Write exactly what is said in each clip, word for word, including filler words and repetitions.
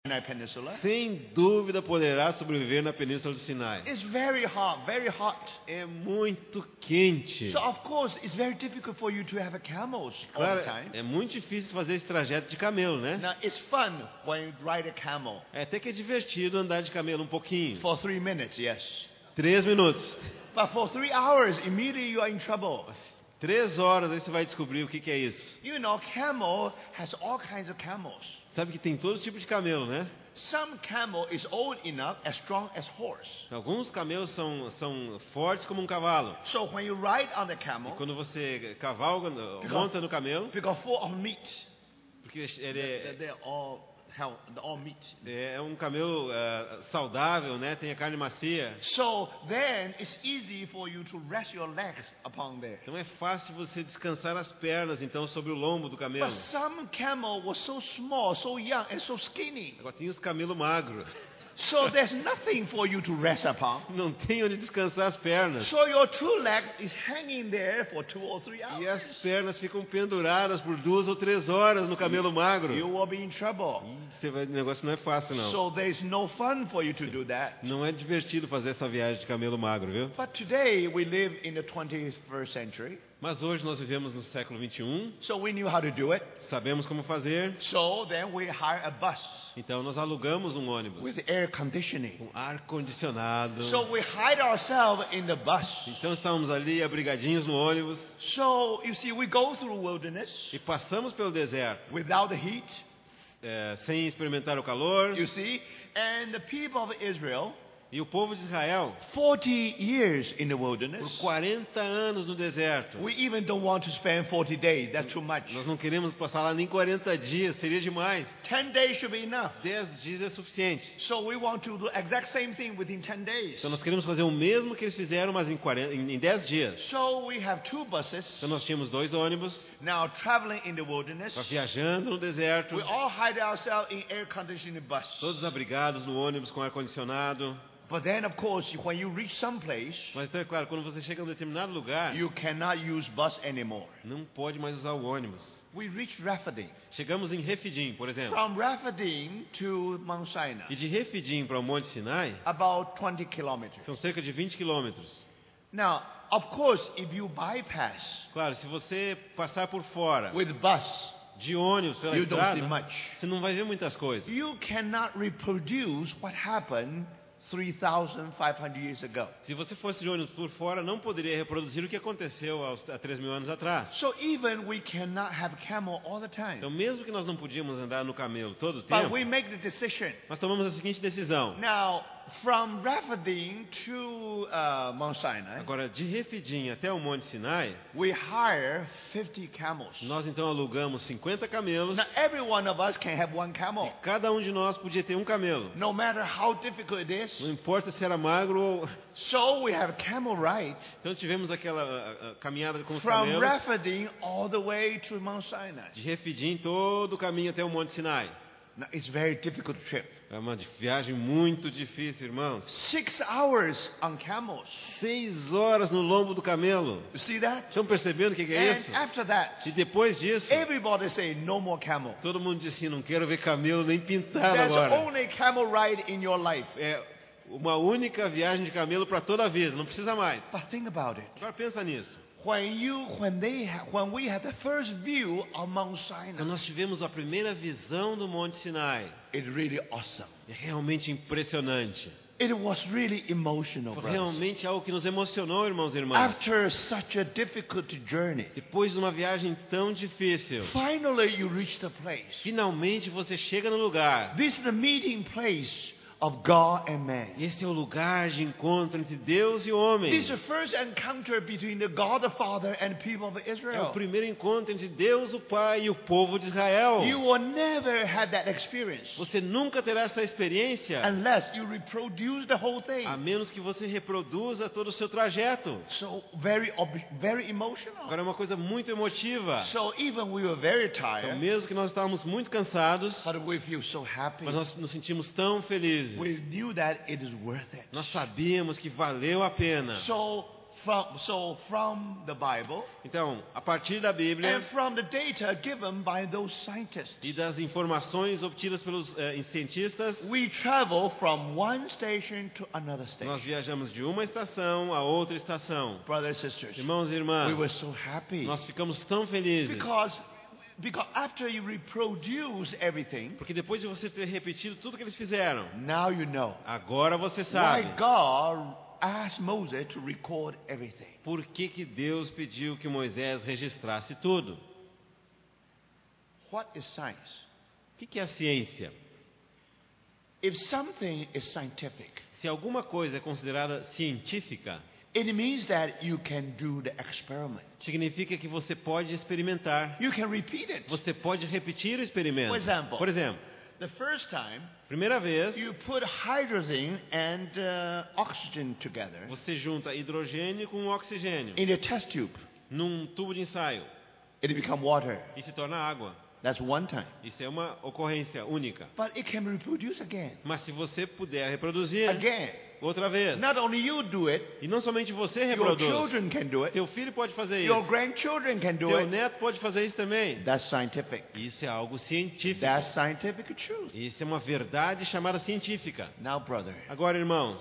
Sinai Peninsula. sem dúvida poderá sobreviver na Península do Sinai. It's very hot, very hot. É muito quente. So of course, it's very difficult for you to have a camels all Claro, the time. é muito difícil fazer esse trajeto de camelo, né? Now it's fun when you ride a camel É até que é divertido andar de camelo um pouquinho. for three minutes, yes. Três minutos. But for three hours, immediately you are in trouble. Três horas, aí você vai descobrir o que, que é isso. You know, camel has all kinds of camels. Sabe que tem todo tipo de camelo, né? Some camel is old enough, as strong as horse. Alguns camelos são, são fortes como um cavalo. So when you ride on the E camel, quando você cavalga, monta no camelo, because full of meat, porque ele they're, é, they're all hell, they're all meat. é um camelo uh, saudável, né? Tem a carne macia. So then it's easy for you to rest your legs upon there. Então é fácil você descansar as pernas, então, sobre o lombo do camelo. But some camel was so small, so young, and so skinny. Agora tem os camelos magros. So there's nothing for you to rest upon. Não tem onde descansar as pernas. So your two legs is hanging there for two or three E hours. as pernas ficam penduradas por duas ou três horas no camelo magro. You will be in trouble. Você vai, o negócio não é fácil, não. So there's no fun for you to do that. Não é divertido fazer essa viagem de camelo magro, viu? But today we live in the twenty-first century. Mas hoje nós vivemos no século vinte e um, So we knew how to do it. sabemos como fazer, So then we hire a bus então nós alugamos um ônibus with air conditioning. com ar-condicionado. So we hide ourselves in the bus. Então estamos ali abrigadinhos no ônibus So you see, we go through wilderness e passamos pelo deserto, without the heat. é, sem experimentar o calor. You see, and the people of Israel, E o povo de Israel, forty years in the por wilderness. quarenta anos no deserto. We even don't want to spend forty days. That's too much. Nós não queremos passar lá nem quarenta dias, seria demais. ten days should be enough. dez dias é suficiente. So we want to do exact same thing within ten days. Então nós queremos fazer o mesmo que eles fizeram, mas em, quarenta, em dez dias. So we have two buses Então nós tínhamos dois ônibus, now traveling in the wilderness. pra viajando no deserto, We all hide ourselves in air conditioning bus. todos abrigados no ônibus com ar-condicionado. But then, of course, when you reach some place, Mas então é claro, quando você chega a um determinado lugar, you cannot use bus anymore. não pode mais usar o ônibus. We reached Rephidim. Chegamos em Refidim, por exemplo. From Rephidim to Mount Sinai, E de Refidim para o Monte Sinai, about twenty kilometers. são cerca de vinte quilômetros. Now, of course, if you bypass Claro, se você passar por fora with bus, de ônibus pela you don't see estrada, much. você não vai ver muitas coisas. You cannot reproduce what happened three thousand five hundred years ago. Se você fosse de ônibus por fora, não poderia reproduzir o que aconteceu aos- há três mil anos atrás. So even we cannot have camel all the time. Então, mesmo que nós não podíamos andar no camelo todo o But tempo, we make the decision. nós tomamos a seguinte decisão. Now, from Rephidim to uh, Mount Sinai, Agora, de Refidim até o Monte Sinai, we hire fifty camels. nós então alugamos cinquenta camelos. Now, every one of us can have one camel. Cada um de nós podia ter um camelo. No matter how difficult it is. Não importa se era magro ou... So we have camel ride Então tivemos aquela a, a, caminhada com os from camelos. Rephidim all the way to Mount Sinai. De Refidim todo o caminho até o Monte Sinai. Now, it's a very difficult trip. É uma viagem muito difícil, irmãos. Six hours on camels. Seis horas no lombo do camelo. You see that? Estão percebendo o que, que é And isso? after that, E depois disso, everybody say no more camel. todo mundo diz assim, não quero ver camelo nem pintado There's agora. only camel ride in your life. É uma única viagem de camelo para toda a vida, não precisa mais. But think about it. Agora pensa nisso. When you, when they, ha- when we had the first view of Mount Quando Sinai, nós tivemos a primeira visão do Monte Sinai, it's really awesome. é realmente impressionante. It was really emotional, Foi brothers. realmente algo que nos emocionou, irmãos e irmãs. After such a difficult journey, Depois de uma viagem tão difícil, finally you reach the place. finalmente você chega no lugar. This is the meeting place of God and man. Esse é o lugar de encontro entre Deus e o homem. This is the first encounter between the God the Father and people of É o Israel. primeiro encontro entre Deus, o Pai, e o povo de Israel. You will never have that experience Você nunca terá essa experiência unless you reproduce the whole thing. a menos que você reproduza todo o seu trajeto. So very, ob- very emotional. Agora é uma coisa muito emotiva. So even we were very Então, tired, mesmo que nós estávamos muito cansados, but we feel so happy. mas nós nos sentimos tão felizes. We knew that it is worth it. Nós sabíamos que valeu a pena. So from, so from the Bible Então, a partir da Bíblia and from the data given by those scientists, e das informações obtidas pelos eh, cientistas, we travel from one station to another nós station. viajamos de uma estação a outra estação. Brothers and sisters, Irmãos e we irmãs, were so happy nós ficamos tão felizes, because because after you reproduce everything, porque depois de você ter repetido tudo que eles fizeram, now you know agora você why sabe God asked Moses to record everything. por que que Deus pediu que Moisés registrasse tudo. What is science? O que que é a ciência? If something is scientific, Se alguma coisa é considerada científica, it means that you can do the experiment. significa que você pode experimentar, You can repeat it. você pode repetir o experimento. For example, Por exemplo, The first time, primeira vez, you put hydrogen and uh, oxygen together você junta hidrogênio com oxigênio in a test tube. num tubo de ensaio It become water. e se torna água. That's one time. Isso é uma ocorrência única. But it can reproduce again. Mas se você puder reproduzir Again. outra vez, Not only you do it, e não somente você your reproduz, children can do it, teu filho pode fazer your isso, grandchildren can do teu it. neto pode fazer isso também. That's scientific. Isso é algo científico. That's scientific truth. Isso é uma verdade chamada científica. Now, brother, Agora, irmãos,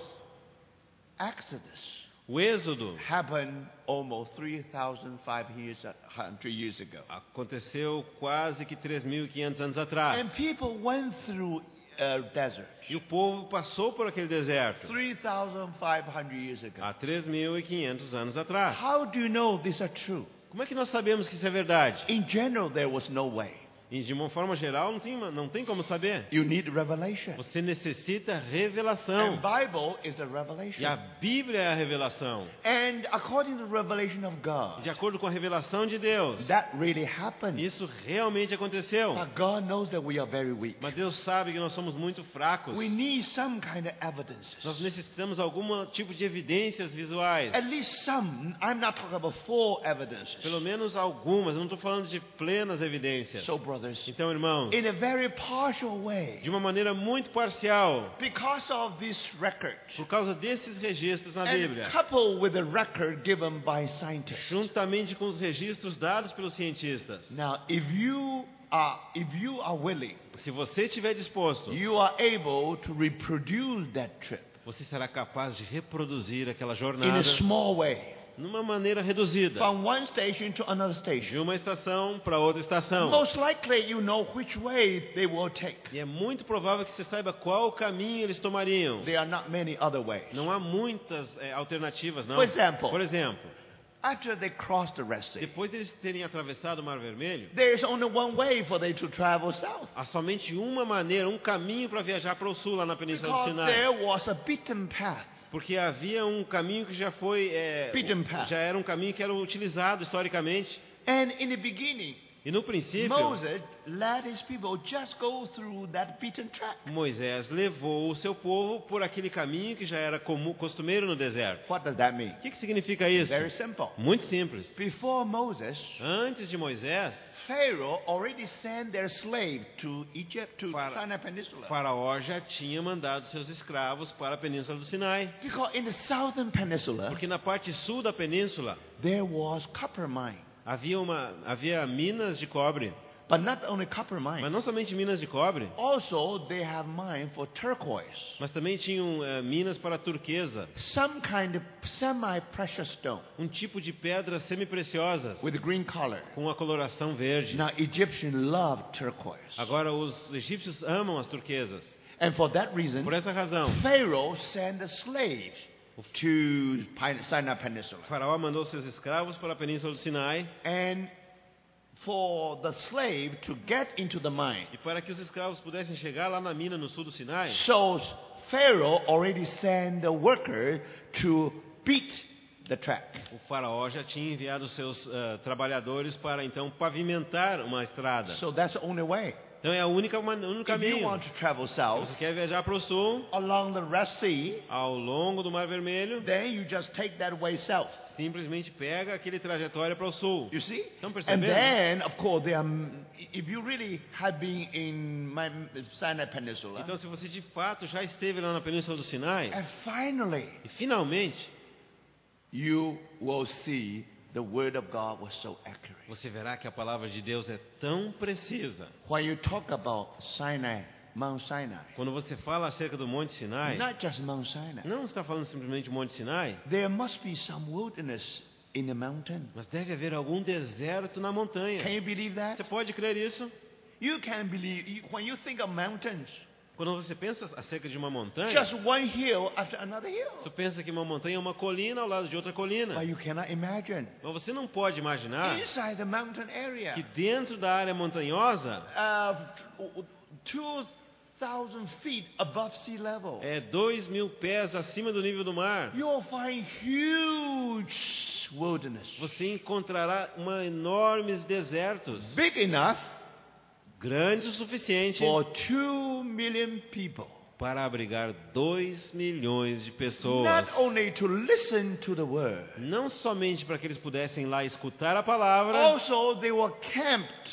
Exodus o Êxodo happened almost three thousand five hundred years ago. aconteceu quase que três mil e quinhentos anos atrás. And people went through a desert E o povo passou por aquele deserto three thousand five hundred years ago. há três mil e quinhentos anos atrás. How do you know these are true? Como é que nós sabemos que isso é verdade? In general, there was no way. E de uma forma geral, não tem, não tem como saber. You need revelation. Você necessita And revelação. Bible is the revelation. E a Bíblia é a revelação. And according to the revelation of God, De acordo com a revelação de Deus, that really happened. isso realmente aconteceu. But God knows that we are very weak. Mas Deus sabe que nós somos muito fracos. We need some kind of evidences. Nós necessitamos algum tipo de evidências visuais. At least some. I'm not talking about full evidences. Pelo menos algumas. Eu não estou falando de plenas evidências. So, brothers, Então, irmãos, in a very partial way, de uma maneira muito parcial, because of this record, por causa desses registros na and Bíblia, coupled with the record given by scientists. juntamente com os registros dados pelos cientistas, Now, if you are, if you are willing, se você estiver disposto, you are able to reproduce that trip você será capaz de reproduzir aquela in jornada a small way, numa maneira reduzida, from one station to another de station. uma estação para outra estação. Most likely, you know which way they will take. E é muito provável que você saiba qual caminho eles tomariam. There are not many other ways. Não há muitas é, alternativas, não. For example. Por exemplo, After they cross the Red Sea, depois deles terem atravessado o Mar Vermelho, there is only one way for them to travel south. há somente uma maneira, um caminho para viajar para o sul, lá na Península do Because Sinai. there was a beaten path. Porque havia um caminho que já foi, é, Beaten path. já era um caminho que era utilizado historicamente. And in the beginning, E no princípio, Moses let his people just go through that beaten track. Moisés levou o seu povo por aquele caminho que já era comum, costumeiro no deserto. What does that mean? O que, que significa isso? Very simple. Muito simples. Before Moses, Antes de Moisés, Pharaoh already sent their slave to Egypt, to Para- Sinai Peninsula. Faraó já tinha mandado seus escravos para a Península do Sinai. Because in the southern peninsula, Porque na parte sul da península there was copper mine. havia, uma, havia minas de cobre. But not only copper Mas mine, não somente minas de cobre, also they have mine for turquoise. mas também tinham eh, minas para turquesa. Some kind of semi-precious stone Um tipo de pedras semi-preciosas with a green color. com a coloração verde. Now, Egyptians love turquoise. Agora, os egípcios amam as turquesas. And for that reason, Por essa razão, Pharaoh sent a slave to Pin- Sinai Peninsula. o faraó mandou seus escravos para a Península do Sinai. And for the slave to get into the mine. E para que os escravos pudessem chegar lá na mina no sul do Sinai, So Pharaoh already sent a worker to beat the track. o faraó já tinha enviado seus eh, trabalhadores para então pavimentar uma estrada. So that's the only way. Então é a única, uma- o único If you caminho. want to travel Se south você quer viajar para o sul, along the Red Sea, ao longo do Mar Vermelho, then you just take that way south. simplesmente pega aquele trajetória para o sul. You see? Estão And percebendo? then, of course, there are, if you really have been in my Sinai Peninsula, Então, se você de fato já esteve lá na Península do Sinai, and finally e finalmente you will see the word of God was so accurate. Você verá que a palavra de Deus é tão precisa. When you talk about Sinai, Mount Sinai, Quando você fala acerca do Monte Sinai, not just Mount Sinai, não está falando simplesmente do Monte Sinai, there must be some wilderness in the mountain. mas deve haver algum deserto na montanha. Can you believe that? Você pode crer isso? You can believe, you, when you think of mountains, Quando você pensa acerca de uma montanha, just one hill after another hill. você pensa que uma montanha é uma colina ao lado de outra colina. But you cannot imagine. Mas você não pode imaginar Inside the mountain que area, dentro da área montanhosa uh, two thousand feet above sea level, é dois mil pés acima do nível do mar. you'll find huge wilderness. Você encontrará uma enormes desertos, Big enough grande o suficiente for two million people. para abrigar dois milhões de pessoas. Not only to listen to the word, Não somente para que eles pudessem lá escutar a palavra, also they were camped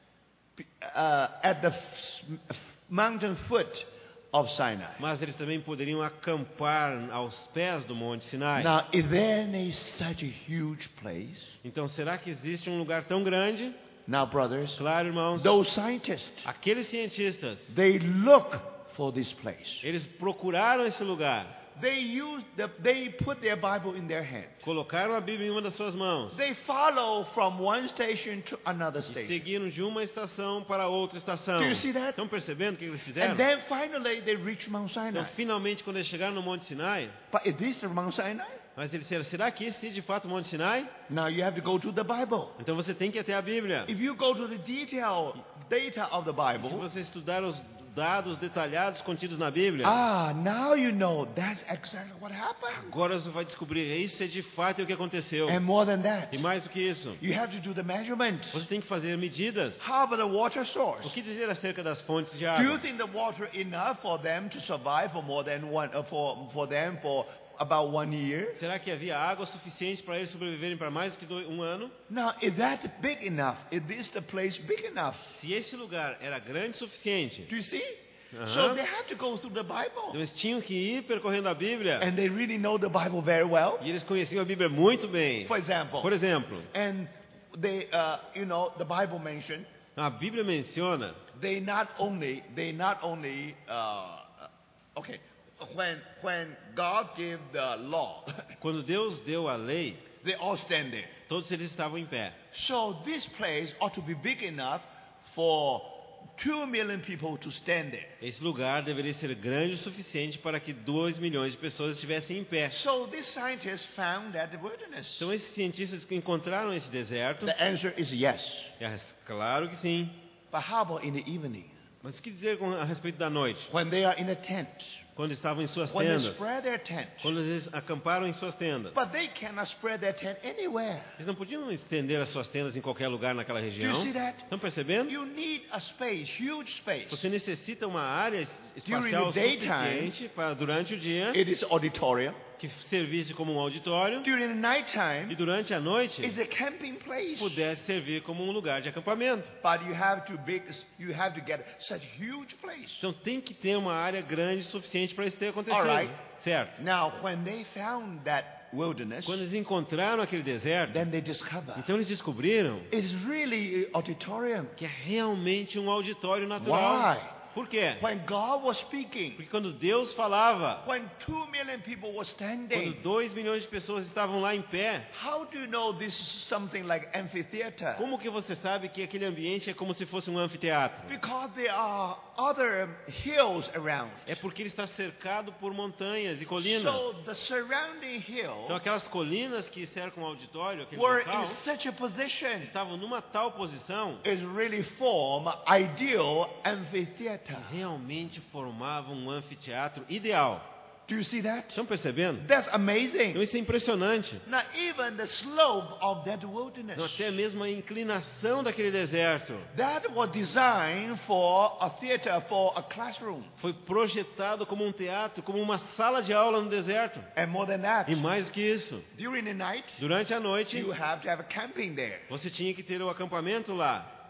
uh, at the f- f- mountain foot of Sinai. mas eles também poderiam acampar aos pés do Monte Sinai. Now, is there any such a huge place? Então, será que existe um lugar tão grande? Now, brothers, Claro, irmãos, those scientists, aqueles cientistas, they look for this place. eles procuraram esse lugar, They use the, they put their Bible in their hand. colocaram a Bíblia em uma das suas mãos They follow from one station to another e station. seguiram de uma estação para outra estação. Do you see that? Estão percebendo o que eles fizeram? And then finally they reach Mount Então, Sinai. finalmente, quando eles chegaram no Monte Sinai, But is this the Mount Sinai? mas eles disseram, será que esse é de fato o Monte Sinai? Now you have to go to the Bible. Então você tem que ir até a Bíblia. If you go to the detail data of the Se Bible, você estudar os dados detalhados contidos na Bíblia, ah, now you know that's exactly what happened. agora você vai descobrir, isso é de fato o que aconteceu. And more than that, E mais do que isso, you have to do the measurements. você tem que fazer medidas. How about the water source? O que dizer acerca das fontes de Do you água? think the water enough for them to survive for more than one uh, for for them for about one year? Será que havia água suficiente para eles sobreviverem para mais do que dois- um ano? Now, is that big enough? Is this the place big enough? Se esse lugar era grande o suficiente, Do you see? Aham. So they have to go through the Bible, então eles tinham que ir percorrendo a Bíblia. and they really know the Bible very well. E eles conheciam a Bíblia muito bem. For example, Por exemplo, and they, uh, you know, the Bible mentioned a Bíblia menciona they not only they not only uh, okay when when God gave the law, quando Deus deu a lei, they all stand there. todos eles estavam em pé. So this place ought to be big enough for two million people to stand there. Esse lugar deveria ser grande o suficiente para que dois milhões de pessoas estivessem em pé. So these scientists found that the wilderness. Então esses cientistas que encontraram esse deserto, The answer is yes. é, claro que sim. But how about in the evening? Mas o que dizer com, a respeito da noite? When they are in a tent, Quando estavam em suas when they tendas, spread their tent. quando eles acamparam em suas tendas. But they cannot spread their tent anywhere. Eles não podiam estender as suas tendas em qualquer lugar naquela Do região. you see that? Estão percebendo? You need a space, huge space. Você necessita uma área espacial During the daytime, suficiente para durante o dia It is auditorium. que servisse como um auditório During the e nighttime, durante a noite it's a camping place. pudesse servir como um lugar de acampamento. But you have to big, you have to get such huge place. Então tem que ter uma área grande o suficiente para isso ter acontecido. Alright. Certo. Now, when they found that wilderness, Quando eles encontraram aquele deserto, then they discover então eles descobriram it's really auditorium. que é realmente um auditório natural. Why? Por quê? When God was speaking, Porque quando Deus falava, when two million people were quando standing, dois milhões de pessoas estavam lá em pé, how do you know this is something like amphitheater? como que você sabe que aquele ambiente é como se fosse um anfiteatro? Because there are other hills around. É porque ele está cercado por montanhas e colinas. So the surrounding Então hill aquelas colinas que cercam o auditório, aquele were local, in such a position estavam numa tal posição is really form ideal amphitheater. que realmente formavam um anfiteatro ideal. Do you see that? Estão percebendo? That's Então amazing. isso é impressionante. Now even the slope of that Então, wilderness até mesmo a inclinação daquele deserto that was designed for a theater, for a classroom. foi projetado como um teatro, como uma sala de aula no deserto. And more than that, E mais do que isso, during the night, durante a noite, you have to have a camping there. você tinha que ter o acampamento lá.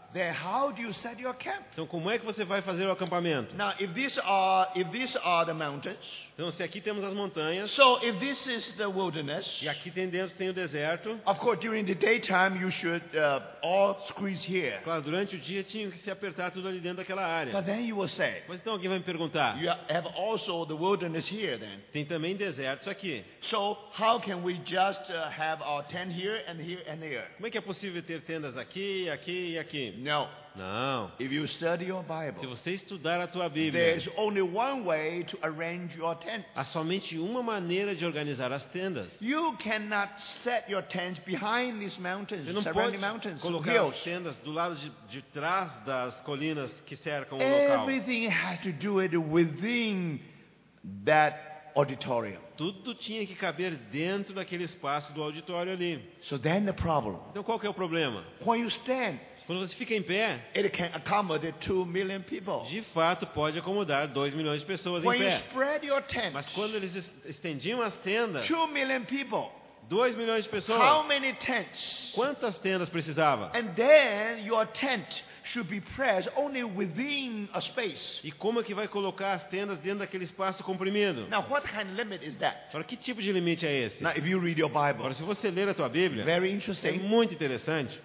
then how do you set your camp? Então, como é que você vai fazer o acampamento? Now, if these are if these are the mountains, Então, se aqui temos as montanhas, so if this is the wilderness, e aqui tem dentro tem o deserto, of course, during the daytime you should uh, all squeeze here. claro, durante o dia tinha que se apertar tudo ali dentro daquela área. But then you will say, Mas então alguém vai me perguntar, you have also the wilderness here then. tem também desertos aqui. So how can we just uh, have our tent here and here and here? Como é que é possível ter tendas aqui, aqui e aqui? No. Não. If you study your Se Bible, você estudar a tua Bíblia, there's only one way to arrange your tent. há somente uma maneira de organizar as tendas. You cannot set your tents behind these mountains, Você não pode surrounding mountains, colocar hills. as tendas do lado de, de trás das colinas que cercam o local. Everything has to do it within that auditorium. Tudo tinha que caber dentro daquele espaço do auditório ali. So then the problem, Então qual que é o problema? when you stand, Quando você fica em pé, it can accommodate two million people. de fato pode acomodar dois milhões de pessoas em When you pé. spread your tent, Mas quando eles es- estendiam as tendas, two million people, dois milhões de how pessoas, many tents? quantas tendas precisava? And then your tent should be pressed only within a space. E como é que vai colocar as tendas dentro daquele espaço comprimido? Now, what kind of limit is that? Agora, que tipo de limite é esse? Now, if you read your Bible, Agora, se você ler a tua Bíblia, very é interesting. muito interessante.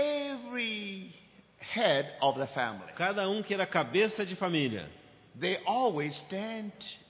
Every head of the family, Cada um que era cabeça de família, they always stand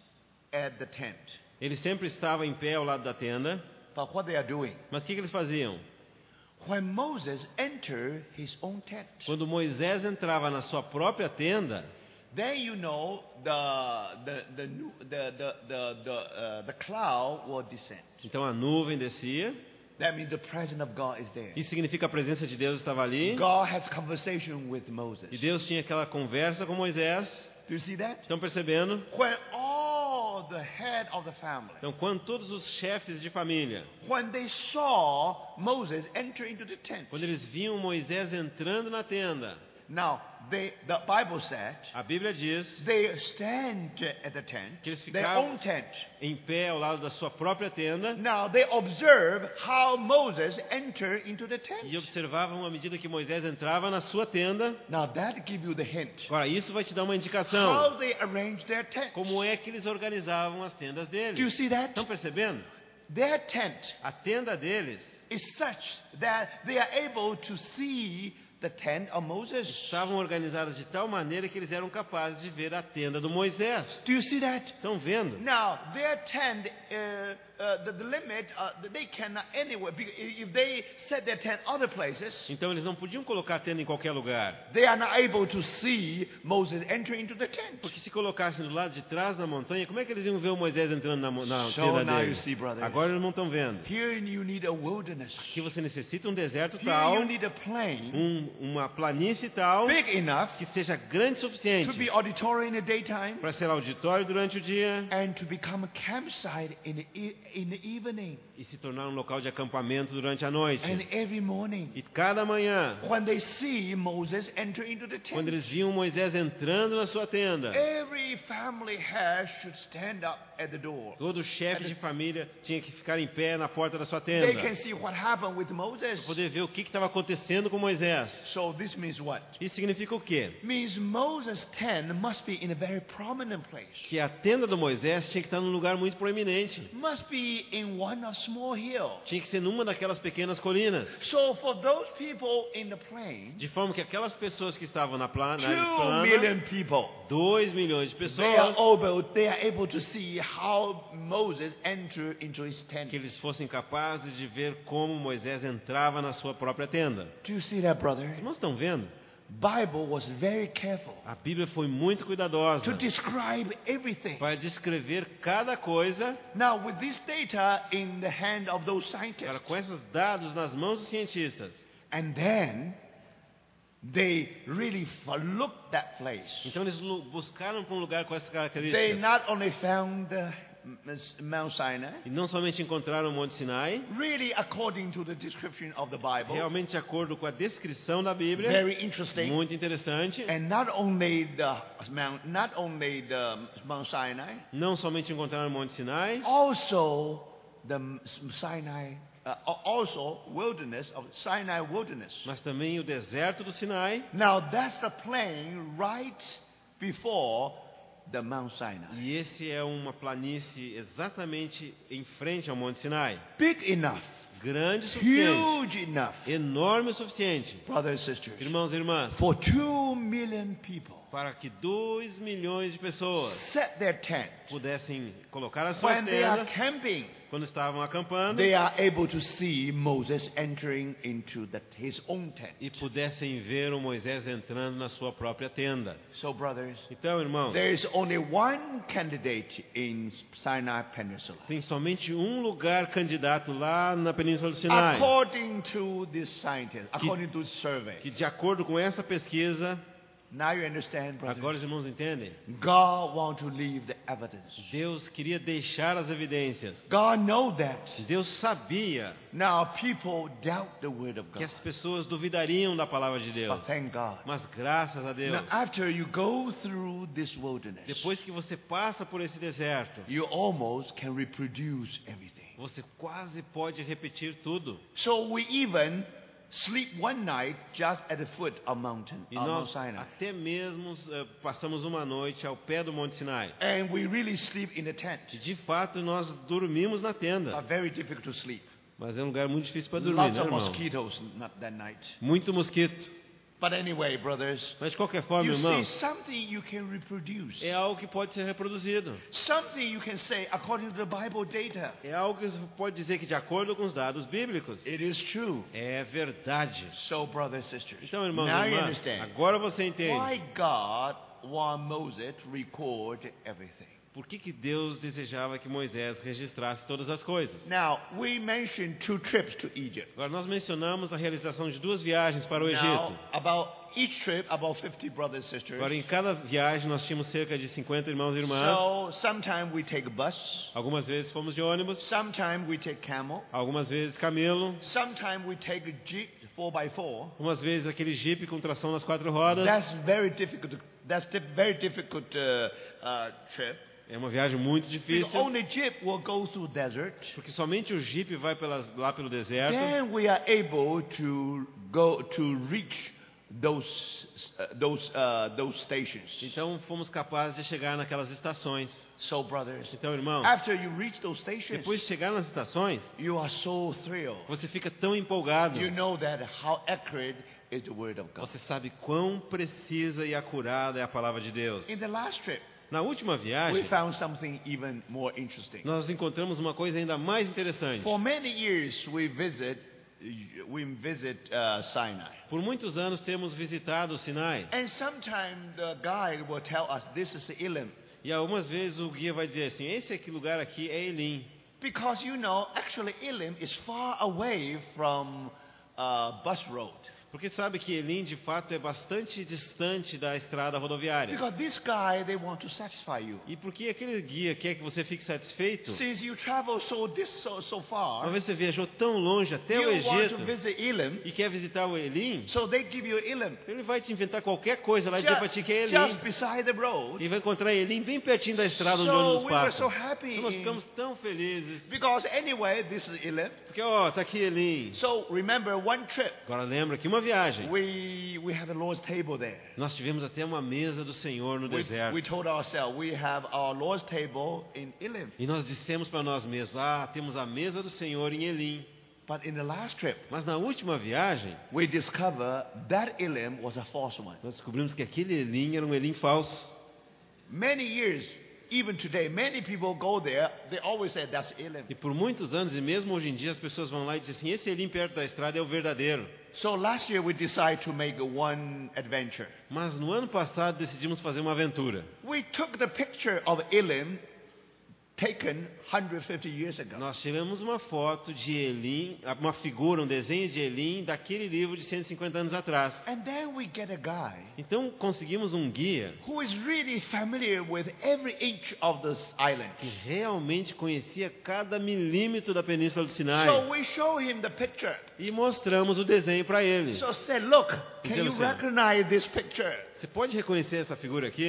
at the tent. ele sempre estava em pé ao lado da tenda. But what they are doing? Mas o que, que eles faziam? When Moses entered his own tent, Quando Moisés entrava na sua própria tenda, then you know the the the nu- the the the, the, uh, the cloud will descend. então a nuvem descia. That means the presence of God is there. Isso significa que a presença de Deus estava ali. God has conversation with Moses. E Deus tinha aquela conversa com Moisés. Do you see that? Estão percebendo? When all the head of the family, Então, quando todos os chefes de família, when they saw Moses enter into the tent, quando eles viam Moisés entrando na tenda, now they, the Bible said, a Bíblia diz they stand at the tent, que eles their ficavam own tent. em pé ao lado da sua própria tenda Now they observe how Moses entered into the tent. e observavam à medida que Moisés entrava na sua tenda. Now that gives you the hint. Agora, isso vai te dar uma indicação. How they arrange their tent. Como é que eles organizavam as tendas Do you deles? see that? Estão percebendo? Their tent A tenda deles is such that they are able to see the tent of Moses. estavam organizadas de tal maneira que eles eram capazes de ver a tenda do Moisés. Do you see that? Estão vendo? Now, their tent, uh, uh, the, the limit, uh, they cannot anywhere. Because if they set their tent other places, Então eles não podiam colocar a tenda em qualquer lugar. they are not able to see Moses enter into the tent. Porque se colocassem do lado de trás da montanha, como é que eles iam ver o Moisés entrando na, mo- na So tenda now you deles? see, brother. Agora eles não estão vendo. Here you need a wilderness. Aqui você necessita um deserto Here tal, you need a plain um, uma planície tal, big enough que seja grande o to be suficiente auditorium in the daytime para ser auditório durante o dia and to become a campsite in the, e- in the evening e se tornar um local de acampamento durante a noite. and every morning. E cada manhã, When they see Moses enter into the quando tent, eles viam Moisés entrando na sua tenda, every family head should stand up at the door. todo chefe de família tinha que ficar em pé na porta da sua They tenda can see what happened with Moses. para poder ver o que estava acontecendo com Moisés. So this means what? Isso significa o quê? Means Moses' tent must be in a very prominent place. Que a tenda do Moisés tinha que estar num lugar muito proeminente. Must be in one of small hill. Tinha que ser numa daquelas pequenas colinas. So for those people in the plain, De forma que aquelas pessoas que estavam na plana, two na plana million people, dois milhões de they are pessoas, able, they are able to see how Moses entered into his tent. que eles fossem capazes de ver como Moisés entrava na sua própria tenda. Do you see that, brother? Os irmãos estão vendo? Bible was very careful A Bíblia foi muito cuidadosa to describe everything. para descrever cada coisa. Now, with this data in the hand of those Agora, scientists, com esses dados nas mãos dos cientistas, and then they really looked that place. então eles lu- buscaram para um lugar com essas They características. not only found uh, Mount Sinai, E não somente encontraram o Monte Sinai, really according to the description of the Bible, realmente de acordo com a descrição da Bíblia, very interesting. muito interessante. And not only the Mount, not only the Mount Sinai, Não somente encontraram o Monte Sinai, also the Sinai uh, also wilderness of Sinai wilderness. mas também o deserto do Sinai. Now that's the plain right before the Mount Sinai. E esse é uma planície exatamente em frente ao Monte Sinai. Big enough, Grande o suficiente, huge enough, enorme o suficiente, brothers and sisters, irmãos e irmãs, for two million people para que dois milhões de pessoas set their tent. pudessem colocar as suas When they are tendas camping, quando estavam acampando they are able to see Moses entering into the, his own tent. e pudessem ver o Moisés entrando na sua própria tenda. So, brothers, Então, irmãos, there is only one candidate in Sinai Peninsula. tem somente um lugar candidato lá na Península do Sinai, According to this scientist, according to this survey. que de acordo com essa pesquisa, Now you understand, brothers. agora os irmãos entendem, God wants to leave the evidence. Deus queria deixar as evidências. God knows that. Deus sabia Now people doubt the word of que God. as pessoas duvidariam da palavra de Deus. But thank God. Mas graças a Deus, Now after you go through this wilderness, depois que você passa por esse deserto, you almost can reproduce everything. você quase pode repetir tudo. So we even sleep one night just at the foot of mountain, E of Mount nós Sinai. até mesmo uh, passamos uma noite ao pé do Monte Sinai. And we really sleep in the tent. E de fato nós dormimos na tenda. But very difficult to sleep. Mas é um lugar muito difícil para dormir, Lots né, of irmão? mosquitoes not that night. Muito mosquito. But anyway, brothers, Mas de qualquer forma, you irmãos, see something you can reproduce. é algo que pode ser reproduzido. Something you can say according to the Bible data. É algo que você pode dizer que de acordo com os dados bíblicos, It is true. é verdade. So, brothers and sisters, Então, irmãos now e you irmãs, understand agora você entende why God want Moses to record everything. por que, que Deus desejava que Moisés registrasse todas as coisas. Now, we mentioned two trips to Egypt. Agora, nós mencionamos a realização de duas viagens para o Now, Egito. about each trip, about fifty brothers and sisters. Agora, em cada viagem, nós tínhamos cerca de cinquenta irmãos e irmãs. So, sometimes we take a bus. Algumas vezes fomos de ônibus, Sometimes we take camel. algumas vezes camelo, Sometimes we take a jeep four by four. umas vezes aquele jipe com tração nas quatro rodas. That's very difficult. To, that's a very difficult uh, uh, trip. É uma viagem muito Because difícil, only jeep will go through desert. porque somente o jipe vai pelas, lá pelo deserto. Then we are able to go to reach those uh, those uh, those stations. Então fomos capazes de chegar naquelas estações. So, brothers, Então, irmãos, after you reach those stations, depois de chegar nas estações, you are so thrilled. você fica tão empolgado. You know that how accurate is the word of God. Você sabe quão precisa e acurada é a palavra de Deus. In the last trip, Na última we viagem, found something even more interesting. nós encontramos uma coisa ainda mais interessante. For many years, we visit we visit uh, Sinai, Por muitos anos temos visitado o Sinai. and sometimes the guide will tell us this is Elim, E algumas vezes o guia vai dizer assim, esse aqui lugar aqui é Elim. because you know actually Elim is far away from uh, bus road. Porque sabe que Elim de fato é bastante distante da estrada rodoviária. Because this guy they want to satisfy you. E porque aquele guia quer que você fique satisfeito, Since you travel so this so, so uma far, vez você viajou tão longe até o you want Egito to visit Elim, e quer visitar o Elim, so they give you Elim ele vai te inventar qualquer coisa lá e dizer para ti que é just, Elim. just beside the road. E vai encontrar Elim bem pertinho da estrada onde o So ônibus we were so passa. happy Então nós in- ficamos tão felizes. Because anyway, this is Elim. Porque, ó, tá aqui Elim. So remember one trip, Agora lembra que uma viagem, we we had the Lord's table there. nós tivemos até uma mesa do Senhor no We, deserto. we told ourselves we have our Lord's table in Elim. E nós dissemos para nós mesmos, ah, temos a mesa do Senhor em Elim. But in the last trip, Mas na última viagem, we discovered that Elim was a false one. nós descobrimos que aquele Elim era um Elim falso. Many years, even today, many people go there. They always say that's Elim. E por muitos anos, e mesmo hoje em dia, as pessoas vão lá e dizem assim, esse Elim perto da estrada é o verdadeiro. So last year we decided to make one adventure. Mas no ano passado decidimos fazer uma aventura. We took the picture of Elim taken one hundred fifty years ago. Nós tiramos uma foto de Elim, uma figura, um desenho de Elim daquele livro de cento e cinquenta anos atrás. And then we get a guy Então conseguimos um guia who is really familiar with every inch of this island. que realmente conhecia cada milímetro da Península do Sinai. So we show him the picture. E mostramos o desenho para ele. So said, look, can Dizendo you assim, recognize this picture? Você pode reconhecer essa figura aqui?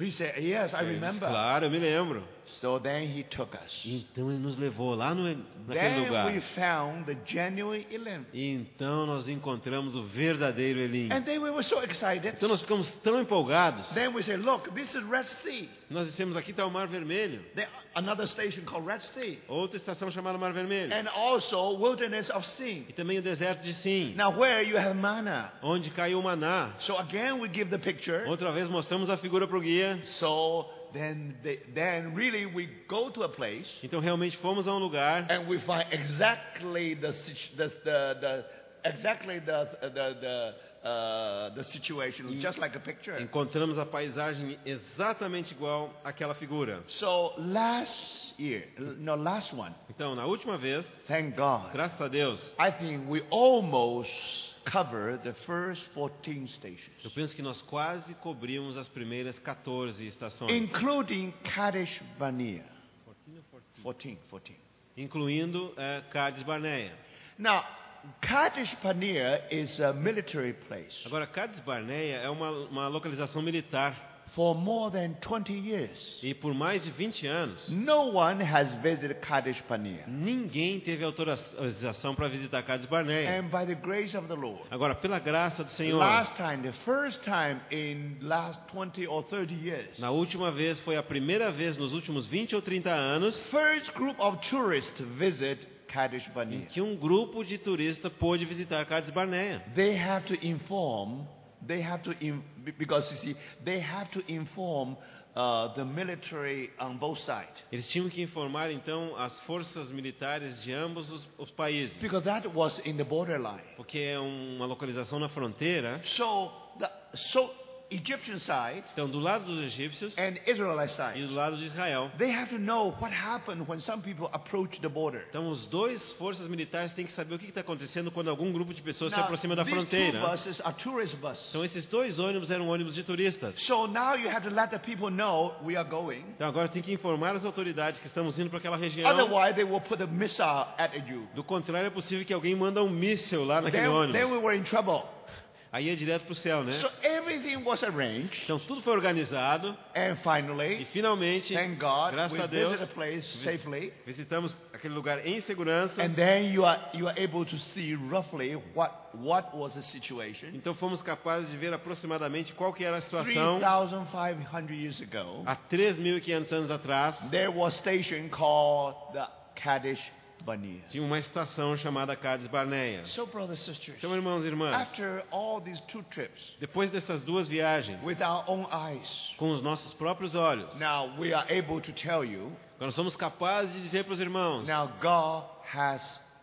He said, yes, I Ele disse, remember. claro, eu me lembro. So then he took us. Então ele nos levou lá no, naquele Then lugar. we found the genuine Elim. E então nós encontramos o verdadeiro Elim. And then we were so excited. Então nós ficamos tão empolgados. Then we said, look, this is Red Sea. Nós dissemos, aqui está o Mar Vermelho. Then another station called Red Sea. Outra estação chamada Mar Vermelho. And also wilderness of Sin. E também o deserto de Sim, Now where you have manna. onde caiu o maná. So again we give the picture. Outra vez mostramos a figura para o guia. So then, they, then really we go to a place Então realmente fomos a um lugar and we find exactly the situ- the the, the exactly the the the, uh, the situation, just like a picture. encontramos a paisagem exatamente igual àquela figura. So last year, no last one, Então, na última vez, thank God, graças a Deus, I think we almost covered the first fourteen stations, eu penso que nós quase cobrimos as primeiras quatorze estações, including Kadesh Barnea. fourteen, fourteen. incluindo eh, Cádiz Barneia. Now, Kadesh Barnea is a military place. Agora, Cádiz Barneia é uma, uma localização militar For more than twenty years, e por mais de vinte anos, no one has visited Kadesh Barnea. ninguém teve autorização para visitar Cádiz Barneia. And by the grace of the Lord, Agora, pela graça do Senhor, last time, the first time in last twenty or thirty years, na última vez, foi a primeira vez nos últimos vinte ou trinta anos first group of tourists to visit Kadesh em Barnea. que um grupo de turistas pôde visitar Cádiz Barneia. They have to inform, they have to, in, because you see, they have to inform uh, the military on both sides. Eles tinham que informar, então, as forças militares de ambos os, os países, Because that was in the borderline. porque é uma localização na fronteira. So the so Egyptian side Então, do lado dos egípcios and Israelite e side, do lado de Israel. they have to know what happened when some people approach the border. Então, os dois forças militares têm que saber o que está acontecendo quando algum grupo de pessoas se Now, aproxima da these two fronteira. buses are tourist buses. Então, esses dois ônibus eram ônibus de turistas. So now you have to let the people know we are going. Então, agora tem que informar as autoridades que estamos indo para aquela região. Otherwise, they will put a missile at you. Do contrário, é possível que alguém manda um míssil lá naquele Then, ônibus. then we were in trouble. Aí é direto para o céu, né? So everything was arranged, Então, tudo foi organizado. and E finally, finalmente, thank God, graças we a Deus, visited the place safely. visitamos aquele lugar em segurança. And then you are you are able to see roughly what what was the situation. Então fomos capazes de ver aproximadamente qual que era a three situação. thousand five hundred years ago, Há três mil e quinhentos anos atrás, there was a station called the Kadesh Barnea. tinha uma estação chamada Cádiz Barneia. So, brothers and sisters, Então, irmãos e irmãs, after all these two trips, depois dessas duas viagens, with our own eyes, com os nossos próprios olhos, now we are able to tell you, nós somos capazes de dizer para os irmãos, now God has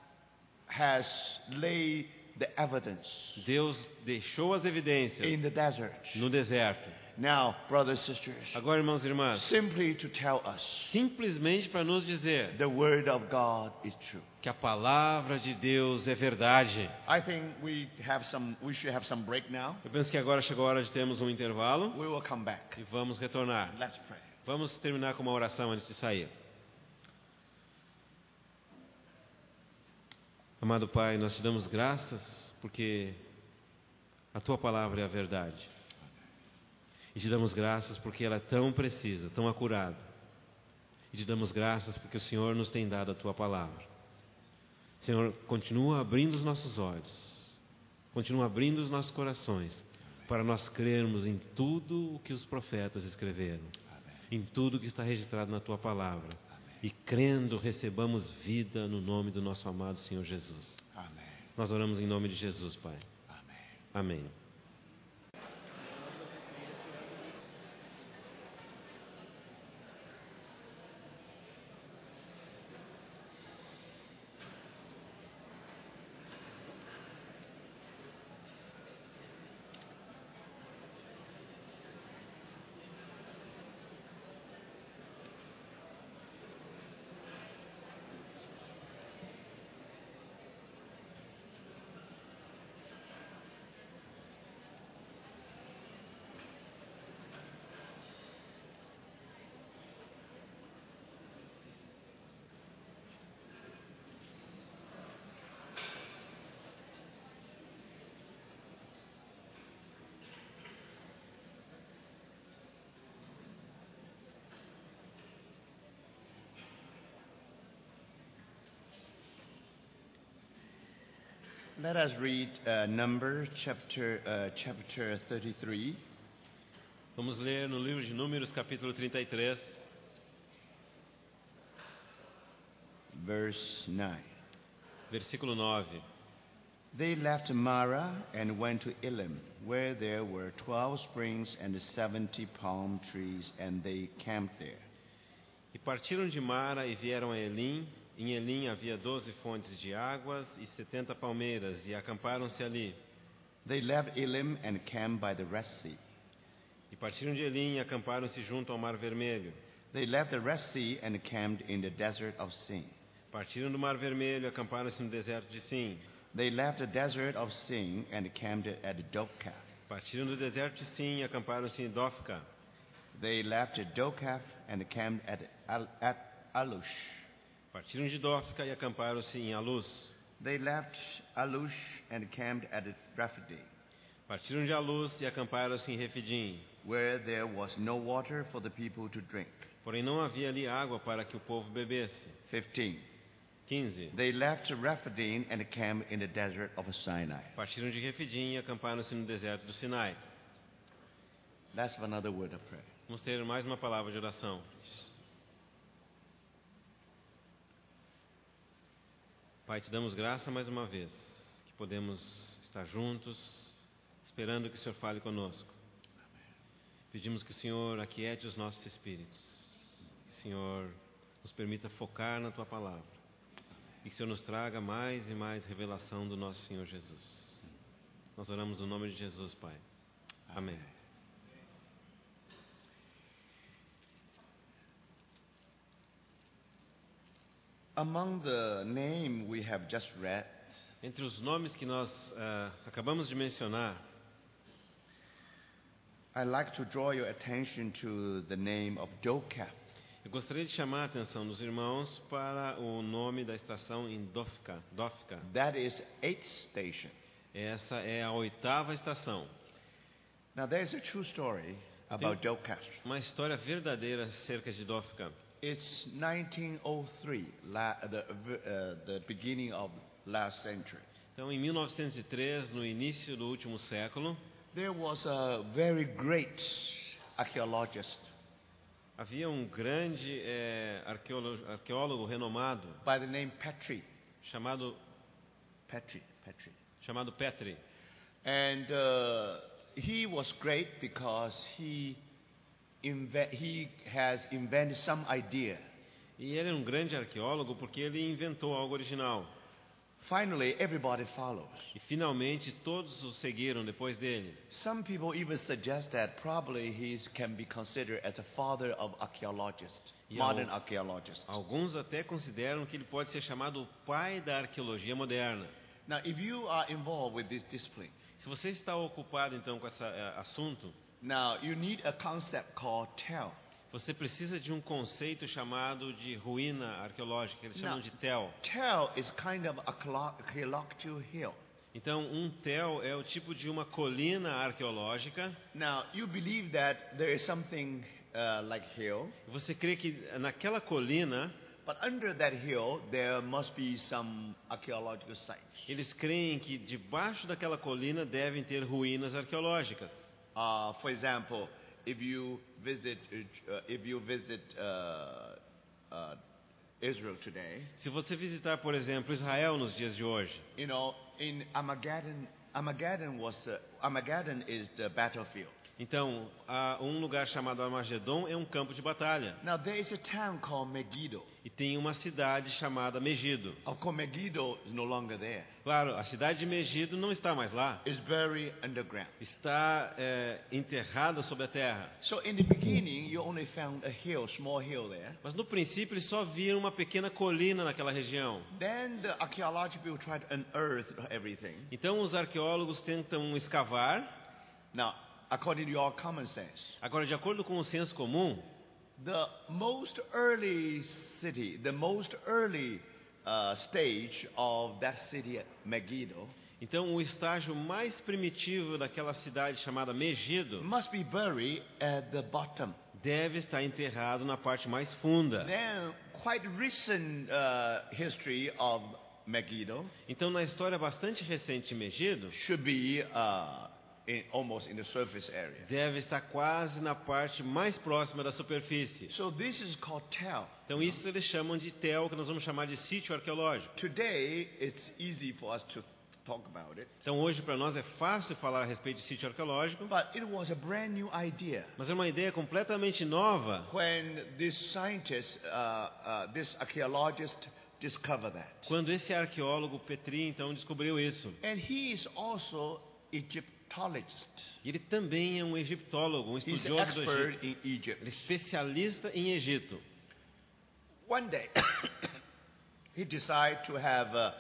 has laid the evidence Deus deixou as evidências in the desert. no deserto. Now, brothers and sisters, Agora, irmãos e irmãs, simply to tell us simplesmente para nos dizer the word of God is true. que a palavra de Deus é verdade. I think we have some. We should have some break now. Eu penso que agora chegou a hora de termos um intervalo We will come back. e vamos retornar. Let's pray. Vamos terminar com uma oração antes de sair. Amado Pai, nós te damos graças porque a tua palavra é a verdade. E te damos graças porque ela é tão precisa, tão acurada. E te damos graças porque o Senhor nos tem dado a tua palavra. Senhor, continua abrindo os nossos olhos, continua abrindo os nossos corações, para nós crermos em tudo o que os profetas escreveram, em tudo que está registrado na tua palavra. E crendo, recebamos vida no nome do nosso amado Senhor Jesus. Amen. Nós oramos em nome de Jesus, Pai. Amen. Amém. Let us read uh, Numbers chapter uh, chapter thirty-three. Vamos ler no livro de Números, capítulo trinta e três, verse nine. versículo nove. They left Marah and went to Elim, where there were twelve springs and seventy palm trees, and they camped there. E partiram de Mara e vieram a Elim. Em Elim havia doze fontes de águas e setenta palmeiras, e acamparam-se ali. They left Elim and camped by the Red Sea. E partiram de Elim e acamparam-se junto ao Mar Vermelho. They left the Red Sea and camped in the desert of Sin. Partiram do Mar Vermelho e acamparam-se no deserto de Sim. They left the desert of Sin and camped at Dokah. Partiram do deserto de Sim e acamparam-se em Dofca. They left Dokah and camped at, Al- at Alush. Partiram de Dofca e acamparam-se em Alus. They left Alush and camped at Rephidim, Partiram de Alus e acamparam-se em Refidim. where there was no water for the people to drink. Porém não havia ali água para que o povo bebesse. fifteen. quinze. They left Rephidim and camped in the desert of Sinai. Partiram de Refidim e acamparam-se no deserto do Sinai. Let's have another word of prayer. Vamos ter mais uma palavra de oração. Pai, te damos graça mais uma vez, que podemos estar juntos, esperando que o Senhor fale conosco. Pedimos que o Senhor aquiete os nossos espíritos, que o Senhor nos permita focar na Tua palavra e que o Senhor nos traga mais e mais revelação do nosso Senhor Jesus. Nós oramos no nome de Jesus, Pai. Amém. Among the name we have just read, Entre os nomes que nós ah, acabamos de mencionar, I'd like to draw your attention to the name of Dokah. eu gostaria de chamar a atenção dos irmãos para o nome da estação em Dofka. Dofka. That is eighth station. Essa é a oitava estação. Now there is a true story about Dokah. Uma história verdadeira acerca de Dofka. It's nineteen oh three, la, the, uh, the beginning of last century. Então, em mil novecentos e três, no início do último século, There was a very great archaeologist havia um grande é, arqueólogo, arqueólogo renomado by the name Petrie. chamado, Petrie, Petrie. chamado Petri. And uh, he was great because he inve- he has invented some idea. E ele é um grande arqueólogo porque ele inventou algo original. Finally, everybody follows. E finalmente todos o seguiram depois dele. Some people even suggest that probably he can be considered as a father of archaeologists, E modern al- archaeologists. Alguns até consideram que ele pode ser chamado o pai da arqueologia moderna. Now, if you are involved with this discipline, Se você está ocupado então com esse eh, assunto, now you need a concept called tell. você precisa de um conceito chamado de ruína arqueológica, eles chamam Não. de tel. Tell is kind of a clo- archaeological hill. Então, um tel é o tipo de uma colina arqueológica. Now, you believe that there is something uh, like hill, Você crê que naquela colina, but under that hill there must be some archaeological sites. eles creem que debaixo daquela colina devem ter ruínas arqueológicas. Uh, for example, if you visit uh, if you visit uh, uh, Israel today, Se você visitar, por exemplo, Israel nos dias de hoje, you know, in Armageddon, Armageddon was uh, Armageddon is the battlefield. então, há um lugar chamado Armagedon é um campo de batalha. Now there is a town called Megiddo. E tem uma cidade chamada Megido. Of course, Megiddo is no longer there. Claro, a cidade de Megido não está mais lá. It's buried underground. Está é, enterrada sob a terra. So in the beginning, you only found a hill, small hill there. Mas no princípio eles só viram uma pequena colina naquela região. Then the archaeological people try to unearth everything. Então os arqueólogos tentam escavar. Now, according to your common sense, Agora, de acordo com o senso comum, the most early city, the most early uh, stage of that city, Megiddo, então o estágio mais primitivo daquela cidade chamada Megido must be buried at the bottom. deve estar enterrado na parte mais funda. Then, quite recent uh, history of Megiddo Então, na história bastante recente de Megido, should be uh, in, almost in the surface area. deve estar quase na parte mais próxima da superfície. So this is called Tel. Então, isso eles chamam de tel, que nós vamos chamar de sítio arqueológico. Today, it's easy for us to talk about it, Então, hoje, para nós, é fácil falar a respeito de sítio arqueológico, but it was a brand new idea mas é uma ideia completamente nova when this scientist, uh, uh, this archaeologist, discovered that. quando esse arqueólogo Petri, então, descobriu isso. And he is also Egyptologist. E ele também é um egiptólogo, um He's estudioso do Egito. expert in Egypt. Ele é especialista em Egito. One day, he decided to have a,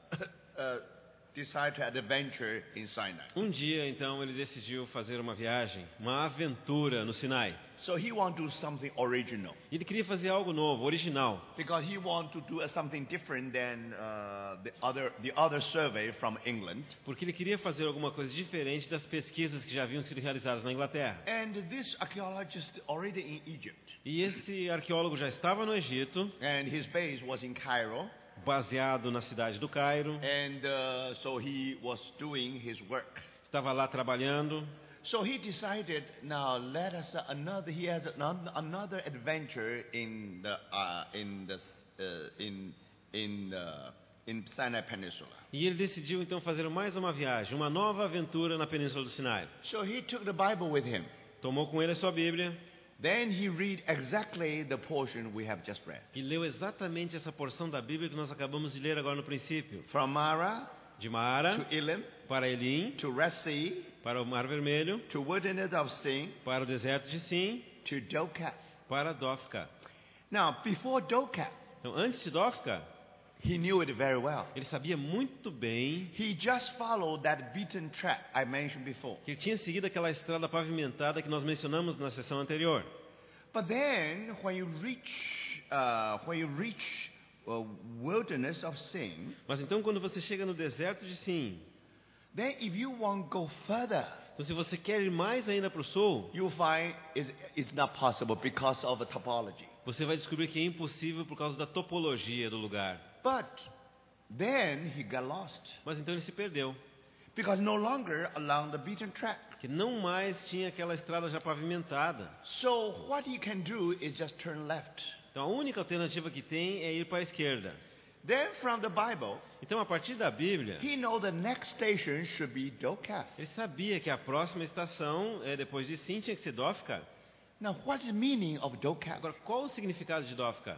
uh, decided to have adventure in Sinai. Um dia, então, ele decidiu fazer uma viagem, uma aventura no Sinai. So he want to do something original E ele queria fazer algo novo, original, because he want to do something different than uh, the other the other survey from England. porque ele queria fazer alguma coisa diferente das pesquisas que já haviam sido realizadas na Inglaterra. And this archaeologist already in Egypt, E esse arqueólogo já estava no Egito, and his base was in Cairo, baseado na cidade do Cairo, and uh, so he was doing his work. estava lá trabalhando. So he decided, now let us uh, another. He has another, another adventure in the uh, in the uh, in in uh, in Sinai Peninsula. E ele decidiu então fazer mais uma viagem, uma nova aventura na Península do Sinai. So he took the Bible with him. Tomou com ele a sua Bíblia Then he read exactly the portion we have just read. e leu exatamente essa porção da Bíblia que nós acabamos de ler agora no princípio. From Mara De Mara to Elim para Elim, to Red Sea para o Mar Vermelho, to wilderness of Sin para o deserto de Sim, to Dokath. para Dofka. Now before Dokath, Então, antes de Dofka, he knew it very well. ele sabia muito bem He just followed that beaten track I mentioned before. que ele tinha seguido aquela estrada pavimentada que nós mencionamos na sessão anterior. But then, when you reach, uh, when you reach uh, wilderness of Sin, Mas então, quando você chega no deserto de Sim, then if you want to go further, então se você quer ir mais ainda para o sul, you find it's, it's not possible because of the topology. você vai descobrir que é impossível por causa da topologia do lugar. But then he got lost Mas então ele se perdeu, because no longer along the beaten track. que não mais tinha aquela estrada já pavimentada. So what he can do is just turn left. Então a única alternativa que tem é ir para a esquerda. Then from the Bible, Então, a partir da Bíblia, he know the next station should be Dokath. ele sabia que a próxima estação, é, depois de Sim, tinha que ser Dofka. Now, what is the meaning of Dokath? Agora, qual o significado de Dofka?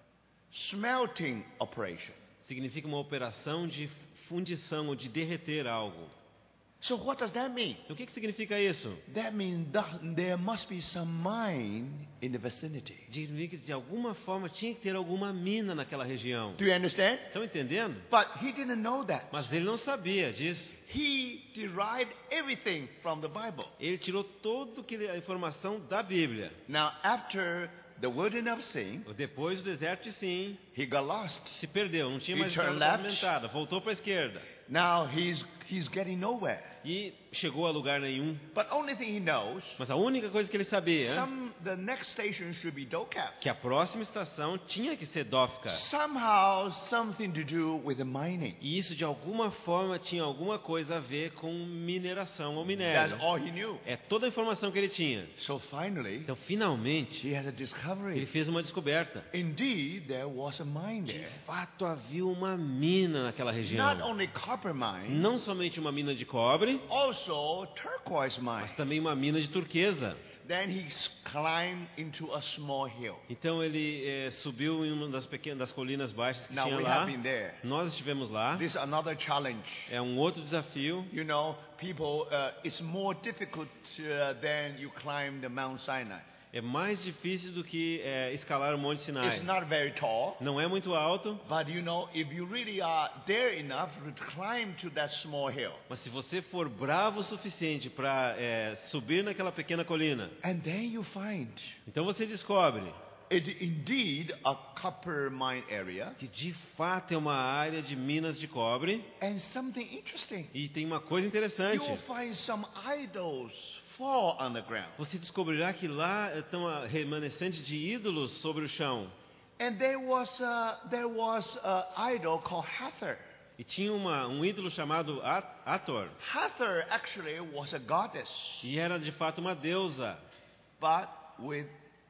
Smelting operation. Significa uma operação de fundição ou de derreter algo. So what does that mean? Então, o que, que significa isso? That means that there must be some mine in the vicinity. Significa que de alguma forma tinha que ter alguma mina naquela região. Do you understand? Estão entendendo? But he didn't know that. Mas ele não sabia disso. He derived everything from the Bible. Ele tirou toda a informação da Bíblia. Now, after the wilderness of Sin, Depois do deserto de Sim, he got lost. se perdeu, não tinha He mais turned estrada left. pavimentada, voltou para a esquerda. Now he's he's getting nowhere. E chegou a lugar nenhum. But only thing he knows, Mas a única coisa que ele sabia some the next station should be Dokath. que a próxima estação tinha que ser Dofka. Somehow something to do with the mining. E isso de alguma forma tinha alguma coisa a ver com mineração ou That's minério. all he knew. É toda a informação que ele tinha. So finally, Então, finalmente, he has a ele discovery. fez uma descoberta. Indeed, there was a mine De there. fato, havia uma mina naquela Not região. only copper mine, Não somente uma mina de cobre, also turquoise mas mine. também uma mina de turquesa. Then he climbed into a small hill. Então ele eh, subiu em uma das pequenas das colinas baixas que Now tinha we lá. have been there. Nós estivemos lá. This is another challenge. É um outro desafio. You know, people, uh, it's more difficult uh, than you climb the Mount Sinai. É mais difícil do que eh, escalar o Monte Sinai. It's not very tall, Não é muito alto, but you know, if you really are there enough to climb to that small hill, mas se você for bravo o suficiente para subir naquela pequena colina, and then you find então você descobre it indeed a copper mine area, que de fato é uma área de minas de cobre. and something interesting. E tem uma coisa interessante. You will find some idols fall on the ground. Você descobrirá que lá estão a remanescentes de ídolos sobre o chão. And there was a, there was an idol called Hathor. E tinha uma, um ídolo chamado A- Hathor. Hathor actually was a goddess, E era de fato uma deusa, but with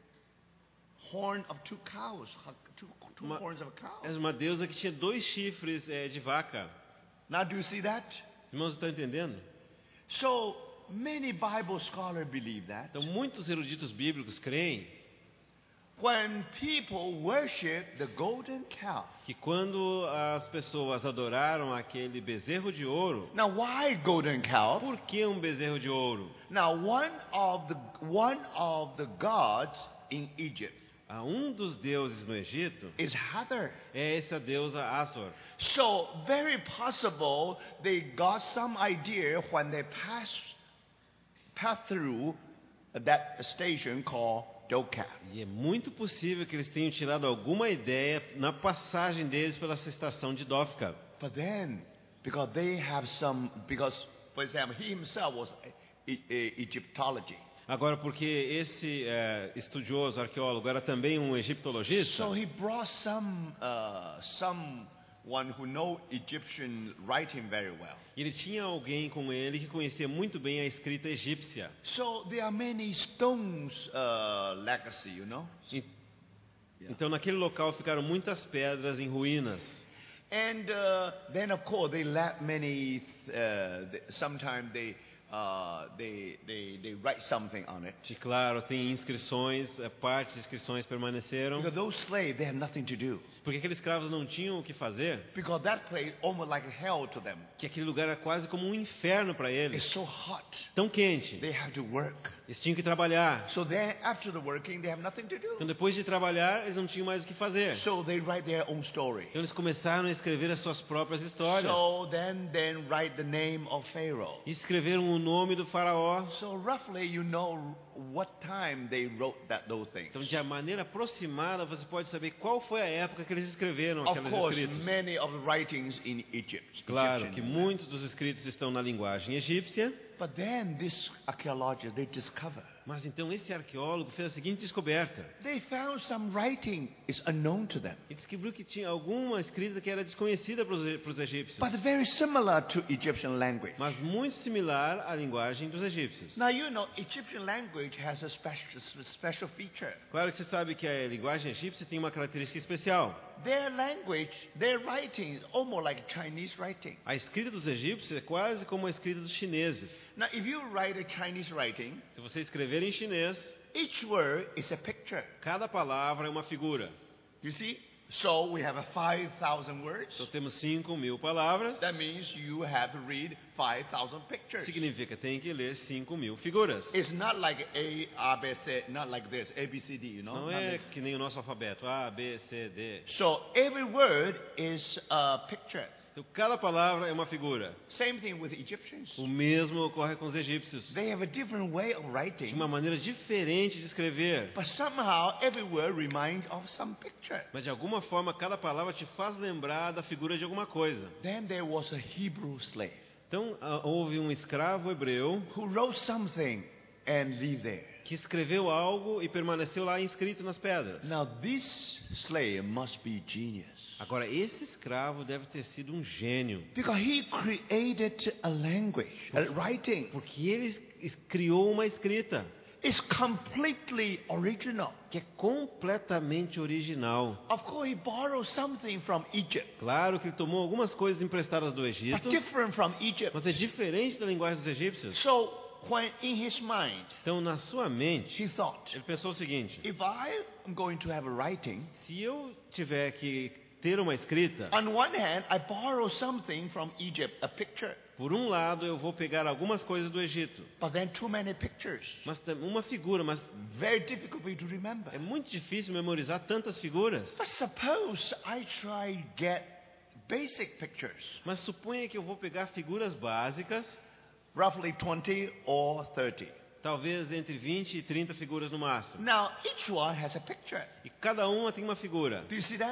horn of two cows, two, two Uma- horns of a cow. era uma deusa que tinha dois chifres eh, de vaca. Now do you see that? Os irmãos estão entendendo? So many Bible scholars believe that Então muitos eruditos bíblicos creem when people worship the golden calf. que quando as pessoas adoraram aquele bezerro de ouro, Now why golden calf? por que um bezerro de ouro? Now one of the one of the gods in Egypt Ah, um dos deuses no Egito is Hathor. é essa deusa Hathor. So very possible they got some idea when they pass pass through that station called Dokaf. E é muito possível que eles tenham tirado alguma ideia na passagem deles pela estação de Dofka. But then, because they have some, because for example, he himself was e- e- Egyptology. Agora, porque esse eh, estudioso, arqueólogo, era também um egiptologista, So he brought some uh, someone who know Egyptian writing very well. ele tinha alguém com ele que conhecia muito bem a escrita egípcia. So there are many stones uh, legacy, you know. E- Então, naquele local ficaram muitas pedras em ruínas. And uh, then, of course, they left many. Uh, th- sometimes they, uh, they they they write something on it. E claro, tem inscrições, eh, partes de inscrições permaneceram, Because those slaves, they have nothing to do. porque aqueles escravos não tinham o que fazer, Because that place almost like hell to them. que aquele lugar era quase como um inferno para eles. It's so hot. Tão quente, They have to work. eles tinham que trabalhar. So then, after the working, they have nothing to Então, do. depois de trabalhar, eles não tinham mais o que fazer. So they write their own story. Então, eles começaram a escrever as suas próprias histórias. So then, then write the name of Pharaoh. E escreveram o nome do faraó. So roughly, you know what time they wrote that those things. Então, de maneira aproximada, você pode saber qual foi a época que eles escreveram Of aqueles course, escritos. many of the writings in Egypt. Claro que Egyptian. muitos dos escritos estão na linguagem egípcia, But then this archaeologists, they discover. mas então esse arqueólogo fez a seguinte descoberta. They found some writing is unknown to them. Ele descobriu que tinha alguma escrita que era desconhecida para os, para os egípcios, But very similar to Egyptian language. mas muito similar à linguagem dos egípcios. Now you know Egyptian language has a special, special feature. Claro que você sabe que a linguagem egípcia tem uma característica especial. Their language, their writing is almost like Chinese writing. A escrita dos egípcios é quase como a escrita dos chineses. Now if you write a Chinese writing, Se você escrever em chinês, each word is a picture. cada palavra é uma figura. You see? So we have a five thousand words. Então temos cinco mil palavras, That means you have to read five thousand pictures. significa que tem que ler cinco mil figuras. It's not like A, A, B, C, not like this, A, B, C, D, you know? Não Not é like- que nem o nosso alfabeto, A, B, C, D. So every word is a picture. Então cada palavra é uma figura. Same thing with Egyptians. O mesmo ocorre com os egípcios. They have a different way of De writing, uma maneira diferente de escrever. but somehow every word reminds of some picture. Mas de alguma forma cada palavra te faz lembrar da figura de alguma coisa. Then there was a Hebrew slave Então ah, houve um escravo hebreu who wrote something and lived there. que escreveu algo e permaneceu lá inscrito nas pedras. Now this slave must be genius Agora, esse escravo deve ter sido um gênio, because he created a language, a writing. porque ele es- criou uma escrita It's completely original. que é completamente original. Of course, he borrowed something from Egypt, Claro que ele tomou algumas coisas emprestadas do but Egito, different from Egypt. mas é diferente da linguagem dos egípcios. So when in his mind, Então, na sua mente, he thought, ele pensou o seguinte: if I am going to have a writing, se eu tiver que ter uma escrita, on one hand, I borrow something from Egypt, a picture, por um lado eu vou pegar algumas coisas do Egito, but then too many pictures. mas tam- uma figura, mas Very difficult for you to remember. é muito difícil memorizar tantas figuras. But suppose I try get basic pictures, Mas suponha que eu vou pegar figuras básicas, roughly twenty or thirty. talvez entre vinte e trinta figuras no máximo. Now, each one has a picture. E cada uma tem uma figura. Do you see that?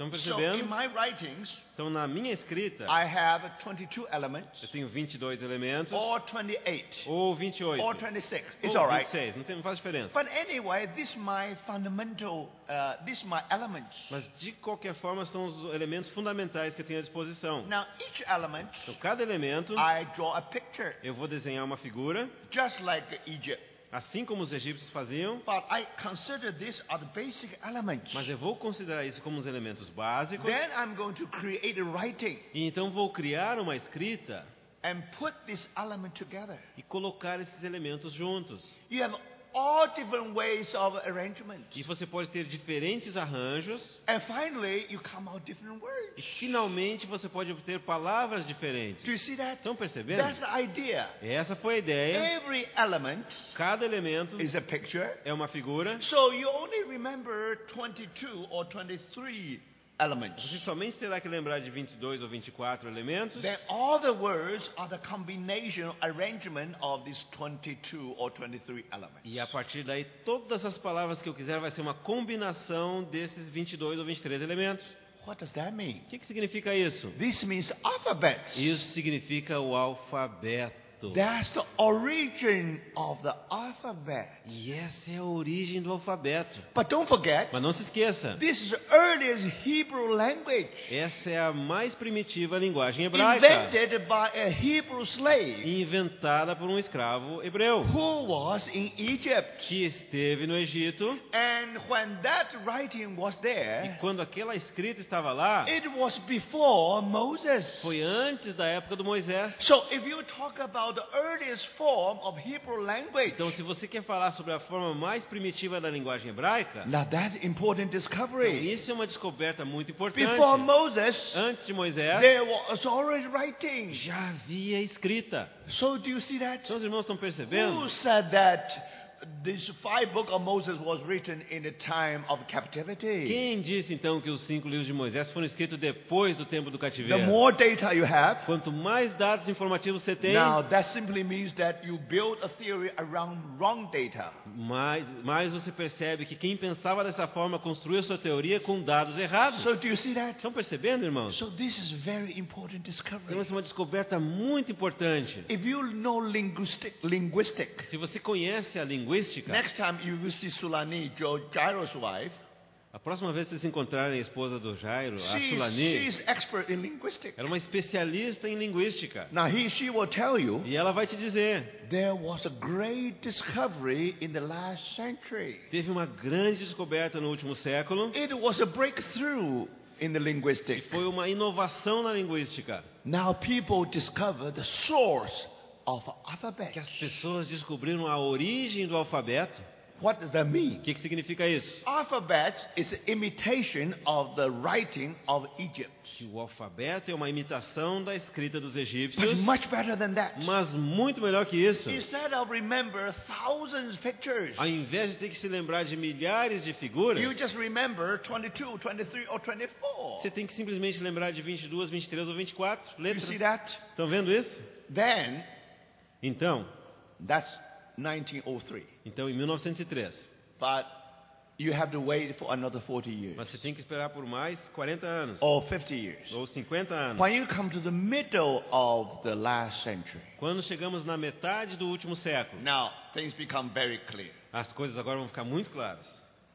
Estão So in percebendo? my writings, Então, na minha escrita, I have twenty-two elements, eu tenho vinte e dois elementos, or twenty-eight, ou vinte e oito, or twenty-six. It's ou all vinte right. e seis, não, tem, não faz diferença. But anyway, this my fundamental, uh, this my elements. Mas, de qualquer forma, são os elementos fundamentais que eu tenho à disposição. Now each element, Então, cada elemento, I draw a picture, eu vou desenhar uma figura, just like Egypt. assim como os egípcios faziam, But I consider these are the basic elements. mas eu vou considerar isso como os elementos básicos, Then I'm going to create a writing e então vou criar uma escrita and put this element together. e colocar esses elementos juntos. You have all different ways of arrangement. E você pode ter diferentes arranjos, And finally, you come out different e words. finalmente você pode obter palavras diferentes. Do you see that? Estão percebendo? That's the idea. Essa foi a ideia. Every element Cada elemento is a picture. é uma figura. So you only remember twenty-two or twenty-three elements. Você somente terá que lembrar de vinte e dois ou vinte e quatro elementos. Then all the words are the combination, arrangement of these twenty-two or twenty-three elements. E a partir daí, todas as palavras que eu quiser vai ser uma combinação desses vinte e dois ou vinte e três elementos. What does that mean? O que, que significa isso? This means alphabet. Isso significa o alfabeto. That's the origin of the alphabet. E essa é a origem do alfabeto. But don't forget, Mas não se esqueça, this is the earliest Hebrew language essa é a mais primitiva linguagem hebraica, invented by a Hebrew slave inventada por um escravo hebreu who was in Egypt. que esteve no Egito. And when that writing was E there, quando aquela escrita estava lá, it was before Moses. foi antes da época do Moisés. So if you talk about the earliest form of Hebrew language, Então, se você quer falar sobre a forma mais primitiva da linguagem hebraica, now that's important então, discovery. isso é uma descoberta muito importante. Before Moses, Antes de Moisés, there was already writing. já havia escrita. So do you see that? Então, os irmãos estão Who percebendo? said that this five book of Moses was written in the time of captivity? Quem disse, então, que os cinco livros de Moisés foram escritos depois do tempo do The cativeiro? more data you have, Quanto mais dados informativos você tem, now that simply means that you build a theory around wrong data. mais, mais você percebe que quem pensava dessa forma construiu a sua teoria com dados errados. So do you see that? Estão percebendo, irmãos? So this is very important Então, discovery. essa é uma descoberta muito importante. If you know linguistic, linguistic, Se você conhece a linguística, next time you will see Sulani, Jo- Jairus' wife, a próxima vez que vocês encontrarem a esposa do Jairo, a she, Sulani, she's expert in linguistics. era uma especialista em linguística. Now he, she will tell you, E ela vai te dizer, there was a great discovery in the last century. teve uma grande descoberta no último século, It was a breakthrough in the e linguistics. foi uma inovação na linguística. Now people discover the source of alphabet. Que as pessoas descobriram a origem do alfabeto. What does that mean? O que, que significa isso? Alphabet is an imitation of the writing of Egypt. Que o alfabeto é uma imitação da escrita dos But egípcios, much better than that. mas muito melhor que isso. Instead of remember thousands of pictures, Ao invés de ter que se lembrar de milhares de figuras, you just remember twenty-two, twenty-three, or twenty-four. você tem que simplesmente lembrar de vinte e duas, vinte e três ou vinte e quatro You letras. see that? Estão vendo isso? Then, Então, that's nineteen oh three. então em mil novecentos e três. But you have to wait for another forty years. Mas você tem que esperar por mais quarenta anos Or fifty years. ou cinquenta anos. When you come to the middle of the last century, Quando chegamos na metade do último século, now things become very clear. as coisas agora vão ficar muito claras.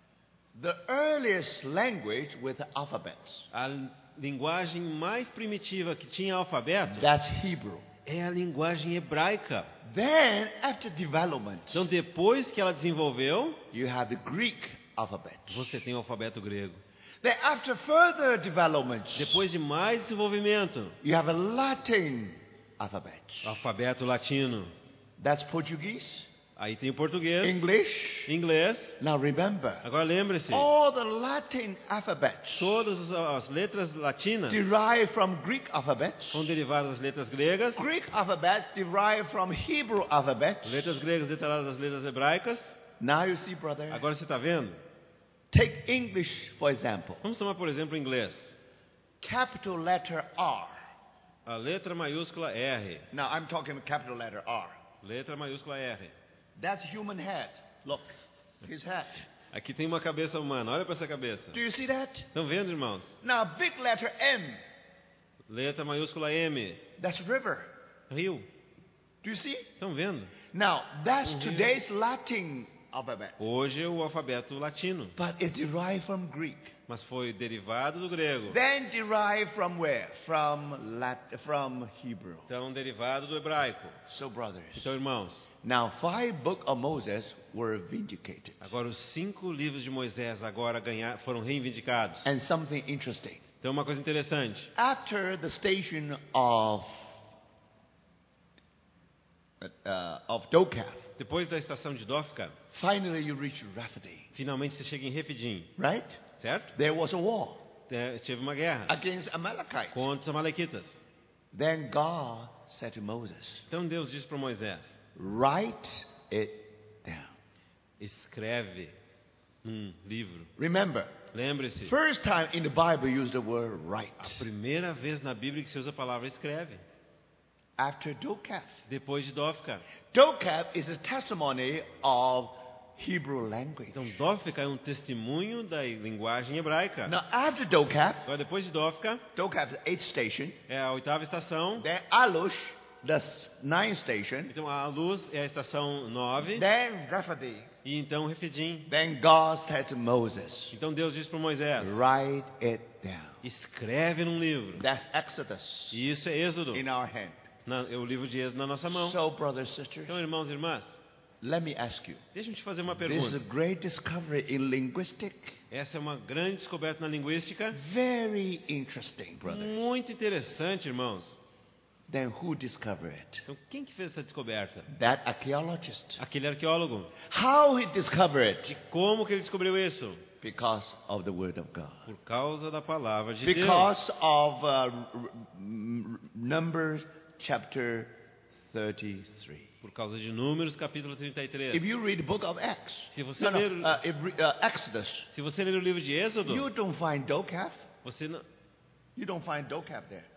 The earliest language with alphabets, A linguagem mais primitiva que tinha alfabeto that's Hebrew. é a linguagem hebraica. Then, after development, Então, depois que ela desenvolveu, you have the Greek alphabet. você tem o alfabeto grego. Then, after further development, Depois de mais desenvolvimento, you have a Latin alphabet. o alfabeto latino. That's Portuguese, Aí tem o português, English. inglês. Now remember, Agora lembre-se, all the Latin alphabets todas as letras latinas derive from Greek alphabets. são derivadas das letras gregas. Greek alphabets derive from Hebrew alphabets. Letras gregas derivadas das letras hebraicas. Now you see, brother. Agora você está vendo? Take English, for example. Vamos tomar, por exemplo, o inglês. Capital letter R. A letra maiúscula R. Now I'm talking capital letter R. Letra maiúscula R. That's human head. Look, his head. Aqui tem uma cabeça humana. Olha para essa cabeça. Do you see that? Estão vendo, irmãos? Now, big letter M, Letra maiúscula M. that's river. Rio. Do you see? Estão vendo? Now, that's Mhm. today's Latin alphabet. Hoje é o alfabeto latino, But it's derived from Greek. mas foi derivado do grego. Then derived from where? From Lat- from Hebrew. Então, derivado do hebraico. So, brothers, Então, irmãos, now five books of Moses were vindicated. agora os cinco livros de Moisés agora ganhar, foram reivindicados. And something interesting. Então, uma coisa interessante. After the station of uh, of Dokath, Depois da estação de Dofka, finally you reach Rephidim, finalmente você chega em Refidim, right? certo? There was a war É, teve uma guerra against Amalekites. contra os amalequitas. Then God said to Moses, Então Deus disse para Moisés: write it down. escreve num livro. Remember, Lembre-se, first time in the Bible use the word write. a primeira vez na Bíblia que se usa a palavra escreve. After Dokath. Depois de Dofka. Dokath is a testimony of Hebrew language. Então Dofka é um testemunho da linguagem hebraica. Now after Dokath, Agora depois de Dofka Dokath is eighth station. é a oitava estação. Then Alush, the ninth station. Então a luz é a estação nove. Then Rephidim. E então Refidim. Then God said to Moses, Então Deus disse para Moisés: write it down. escreve num livro. That's Exodus E isso é Êxodo. in our hand. Na, é o livro de Êxodo na nossa mão. So, brothers and sisters, Então, irmãos e irmãs, let me ask you. deixa eu te fazer uma This is a pergunta. great discovery in linguistics. Essa é uma grande descoberta na linguística. Very interesting, brothers. Muito interessante, irmãos. Then who discovered it? Então, quem que fez essa descoberta? That archaeologist. Aquele arqueólogo. How he discovered it? E como que ele descobriu isso? Because of the Word of God. Por causa da palavra de Deus. Because of uh, r- r- Numbers chapter thirty-three. Por causa de Números, capítulo trinta e três. If you read the book of Acts, Se você no, no, ler, uh, if, re- uh, Exodus, se você ler o livro de Êxodo, you don't find Dokath. você não, You don't find Dokath there.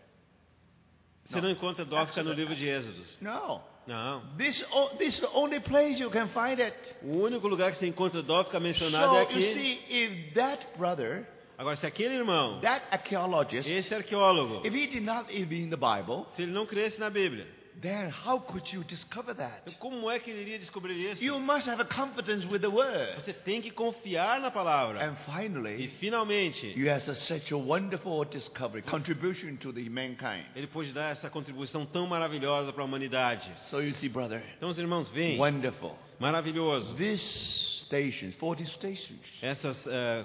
você não encontra Dofka no livro de Êxodo. No. Não. This, o- this is the only place you can find it. O único lugar que você encontra Dofka mencionado So é you aqui. see, if that brother, Agora, se aquele irmão, that archaeologist, esse arqueólogo, if he did not even in the Bible, se ele não cresce na Bíblia, then how could you discover that? então como é que ele iria descobrir isso? You must have a confidence with the word. Você tem que confiar na palavra. And E finally, finalmente, you have such a wonderful discovery, contribution to the mankind. ele pôde dar essa contribuição tão maravilhosa para a humanidade. So you see, brother, Então, os irmãos, veem, wonderful. maravilhoso. This station, forty stations, Essas, eh,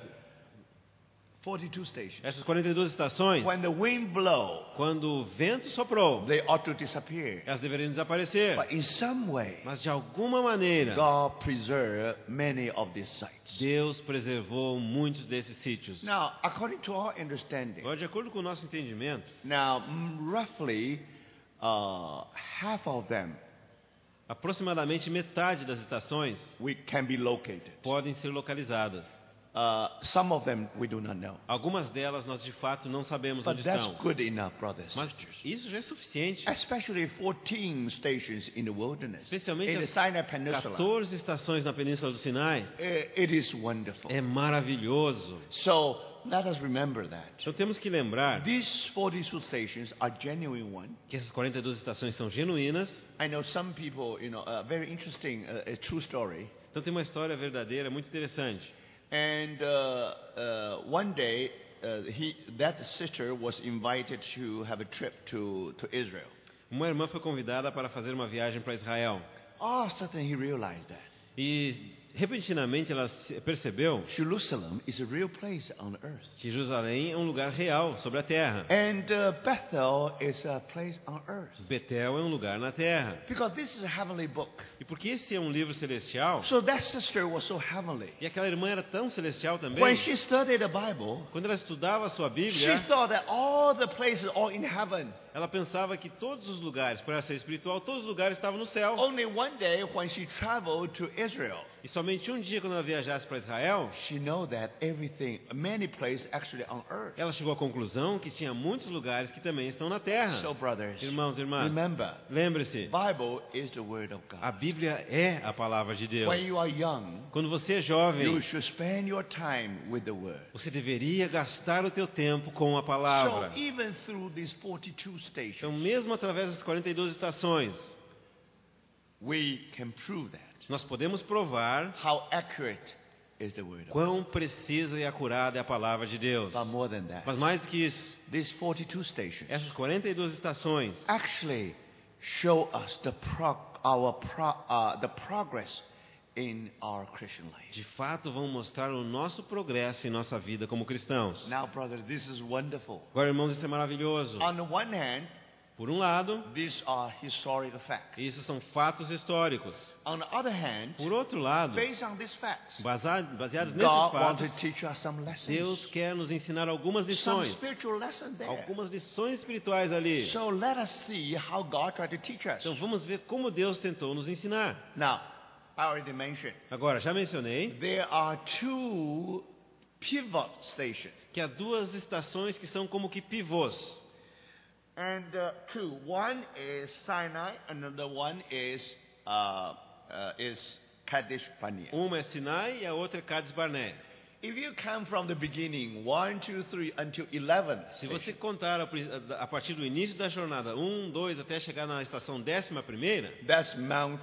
forty-two stations. essas quarenta e duas estações, When the wind blow, quando o vento soprou, they ought to disappear. elas deveriam desaparecer. But in some way, Mas de alguma maneira, God preserved many of these sites. Deus preservou muitos desses sítios. Now, according to our understanding, Agora, de acordo com o nosso entendimento, now mm, roughly uh, half of them aproximadamente metade das estações we can be located. podem ser localizadas. Uh, some of them we do not know. Algumas delas nós de fato não sabemos But onde that's estão. good enough, brothers and Mas sisters. isso já é suficiente. Especially fourteen stations in the wilderness, Especialmente in the as Sinai Peninsula. quatorze estações na Península do Sinai. Eh, It is wonderful. É maravilhoso. So let us remember that. Então temos que lembrar These forty-two stations are genuine one. que essas quarenta e duas estações são genuínas. I know some people, you know, uh, very interesting, uh, a true story. Então tem uma história verdadeira muito interessante. And uh, uh, one day, uh, he, that sister was invited to have a trip to, to Israel. Uma irmã foi convidada para fazer uma viagem para Israel. All of a sudden, he realized that E repentinamente ela se- percebeu Jerusalem is a real place on earth. que Jerusalém é um lugar real sobre a terra. And uh, Bethel is a place on earth. Betel é um lugar na terra. Because this is a heavenly book. E porque esse é um livro celestial, So that sister was so heavenly. e aquela irmã era tão celestial também, When she studied the Bible, quando ela estudava a sua she Bíblia, thought that all the places are in heaven. ela pensava que todos os lugares, por ela ser espiritual, todos os lugares estavam no céu. Only one day when she traveled to Israel, E somente somente um dia quando ela viajasse para Israel, she know that everything, many places actually on earth. ela chegou à conclusão que tinha muitos lugares que também estão na terra. So brothers, Irmãos e irmãs, remember, lembre-se, Bible is the word of a God. Bíblia é a palavra de Deus. When you are young, Quando você é you jovem, should spend your time with the word. você deveria gastar o teu tempo com a palavra. So even through these forty-two Então, stations, mesmo através das quarenta e duas estações, we can prove that. nós podemos provar How accurate is the word of God. quão precisa e acurada é a palavra de Deus. But more than that, Mas mais do que isso, these forty-two stations essas quarenta e duas estações actually show us the prog- our pro- uh, the progress in our Christian life. de fato vão mostrar o nosso progresso em nossa vida como cristãos. Now, brothers, this is wonderful. Agora, irmãos, isso é maravilhoso. On the one hand, Por um lado, these are historical facts. isso são fatos históricos. On the other hand, Por outro lado, based on these facts, basa- baseados nesses God wants fatos, to teach us some lessons, Deus quer nos ensinar algumas some lições. spiritual lessons there. Algumas lições espirituais ali. So let us see how God tried to teach us. Então vamos ver como Deus tentou nos ensinar. Now, I already mentioned Agora, já mencionei there are two pivot stations. que há duas estações que são como que pivôs. And uh, two. One is Sinai, another one is uh, uh, is Kadesh Barnea. Uma é Sinai e a outra é Cades Barnea. If you come from the beginning, one, two, three, until eleven, Se você contar a pri- a partir do início da jornada, um, dois, até chegar na estação décima primeira, that's Mount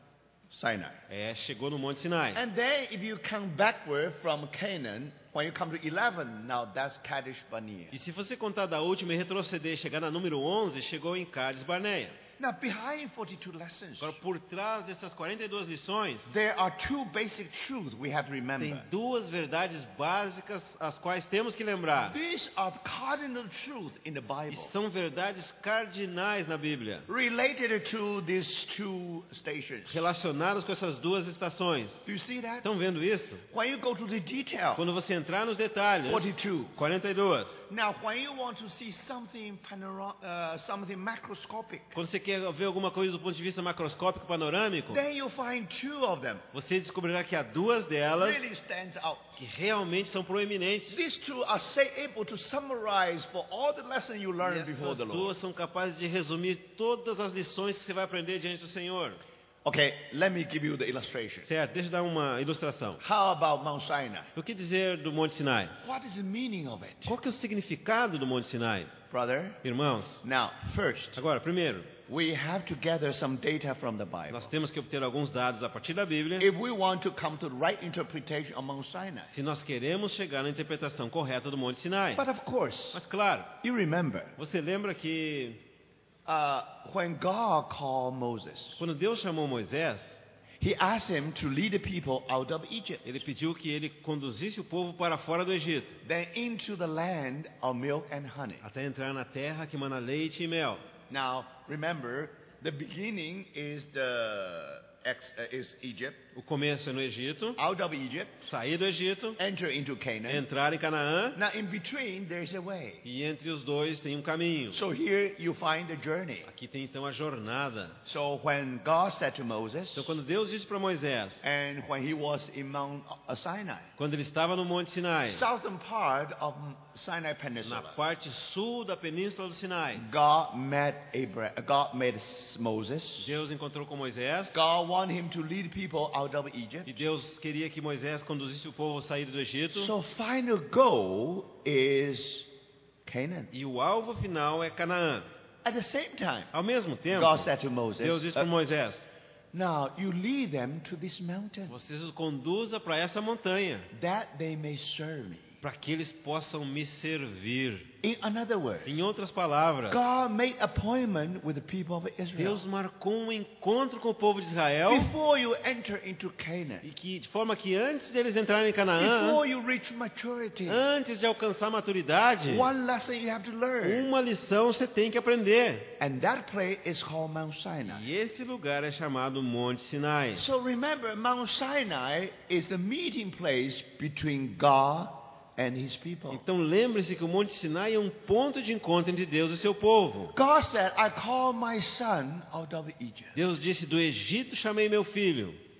Sinai. é, chegou no Monte Sinai. And then if you come backward from Canaan, when you come to eleven, now that's Kadesh Barnea. E se você contar da última e retroceder e chegar na número onze, chegou em Cades Barnea. Now behind forty-two lessons, Agora, por trás dessas quarenta e duas lições, there are two basic truths we have to remember. tem duas verdades básicas as quais temos que lembrar. These are the cardinal truths in the E Bible, são verdades cardinais na Bíblia, related to these two stations. relacionadas com essas duas estações. Do you see that? Estão vendo isso? When you go to the detail, Quando você entrar nos detalhes, forty-two. quarenta e duas. Now, when you want to see something panora- uh, something macroscopic, Quando você quer ver alguma coisa do ponto de vista macroscópico panorâmico, then you find two of them você descobrirá que há duas delas really stands out. que realmente são proeminentes. These two are say, able to summarize for all the lessons you E learned before essas the Lord. duas são capazes de resumir todas as lições que você vai aprender diante do Senhor. Okay, let me give you the illustration. Certo? Deixa eu dar uma ilustração. How about Mount Sinai? O que dizer do Monte Sinai? What is the meaning of it? Qual que é o significado do Monte Sinai? Brother, Irmãos, now, first, agora, primeiro, we have to gather some data from the Bible. nós temos que obter alguns dados a partir da Bíblia. If we want to come to the right interpretation of Mount Sinai. Se nós queremos chegar na interpretação correta do Monte Sinai. But of course, Mas claro, you remember, você lembra que uh, when God called Moses, quando Deus chamou Moisés, He asked him to lead the people out of Egypt, Ele pediu que ele conduzisse o povo para fora do Egito, then into the land of milk and honey. até entrar na terra que mana leite e mel. Now, remember, the beginning is the ex, uh, is Egypt, O começo é no Egito, out of Egypt, sair do Egito, enter into Canaan. entrar em Canaã, Now, in between, there is a way. e entre os dois tem um caminho. So here you find the journey. Aqui tem então a jornada. So when God said to Moses, Então quando Deus disse para Moisés, and when he was in Mount uh, Sinai, quando ele estava no Monte Sinai, southern part of Sinai na Peninsula, parte sul da península do Sinai, God met Abraham. God met Moses. Deus encontrou com Moisés, God wanted him to lead people out of Egypt. e Deus queria que Moisés conduzisse o povo a sair do Egito, So final goal is Canaan. e o alvo final é Canaã. At the same time, Ao mesmo tempo, God said to Moses, Deus disse para uh, Moisés, now you lead them to this mountain, vocês os conduza para essa montanha, that they may serve me. para que eles possam me servir. In another word, Em outras palavras, God made appointment with the people of Israel. Deus marcou um encontro com o povo de Israel, Before you enter into Canaan, e que, de forma que antes deles entrarem em Canaã, before you reach maturity, antes de alcançar a maturidade, one lesson you have to learn. uma lição você tem que aprender. And that place is called Mount Sinai. E esse lugar é chamado Monte Sinai. So remember, Mount Sinai is the meeting place between God and His people. Então lembre-se que o Monte Sinai é um ponto de encontro entre Deus e seu povo. God said, I call my son out of Egypt. Deus disse, do Egito chamei meu filho.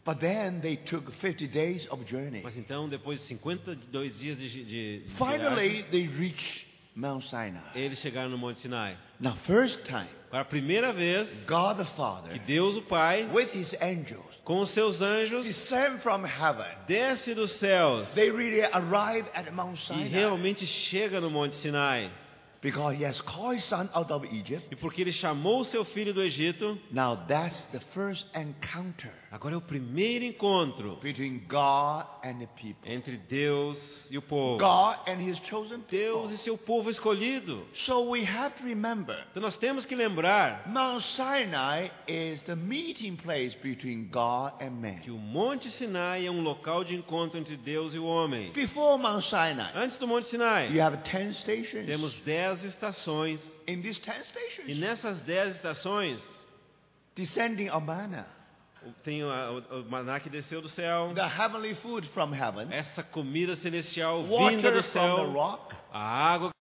But then they took fifty days of journey. Mas então, depois de cinquenta e dois dias de, de, de Finally, viagem, they reached Mount Sinai. eles chegaram no Monte Sinai. Now, first time, Para a primeira vez God the Father, que Deus o Pai, with His angels, com os seus anjos, descend from heaven. desce dos céus They really arrive at Mount e Sinai realmente chega no Monte Sinai. because He has called His Son out of Egypt. E porque ele chamou o seu filho do Egito, Now, that's the first encounter agora é o primeiro encontro between God and the people. entre Deus e o povo. God and His chosen Deus people. e seu povo escolhido. So we have to remember, Então nós temos que lembrar Mount Sinai is the meeting place between God and man. que o Monte Sinai é um local de encontro entre Deus e o homem. Before Mount Sinai, Antes do Monte Sinai, you have ten stations. temos dez estações. In these ten E stations, nessas dez estações, descending of manna, tem o, o, o maná que desceu do céu, the heavenly food from heaven, essa comida celestial vinda water do from the céu, rock, a água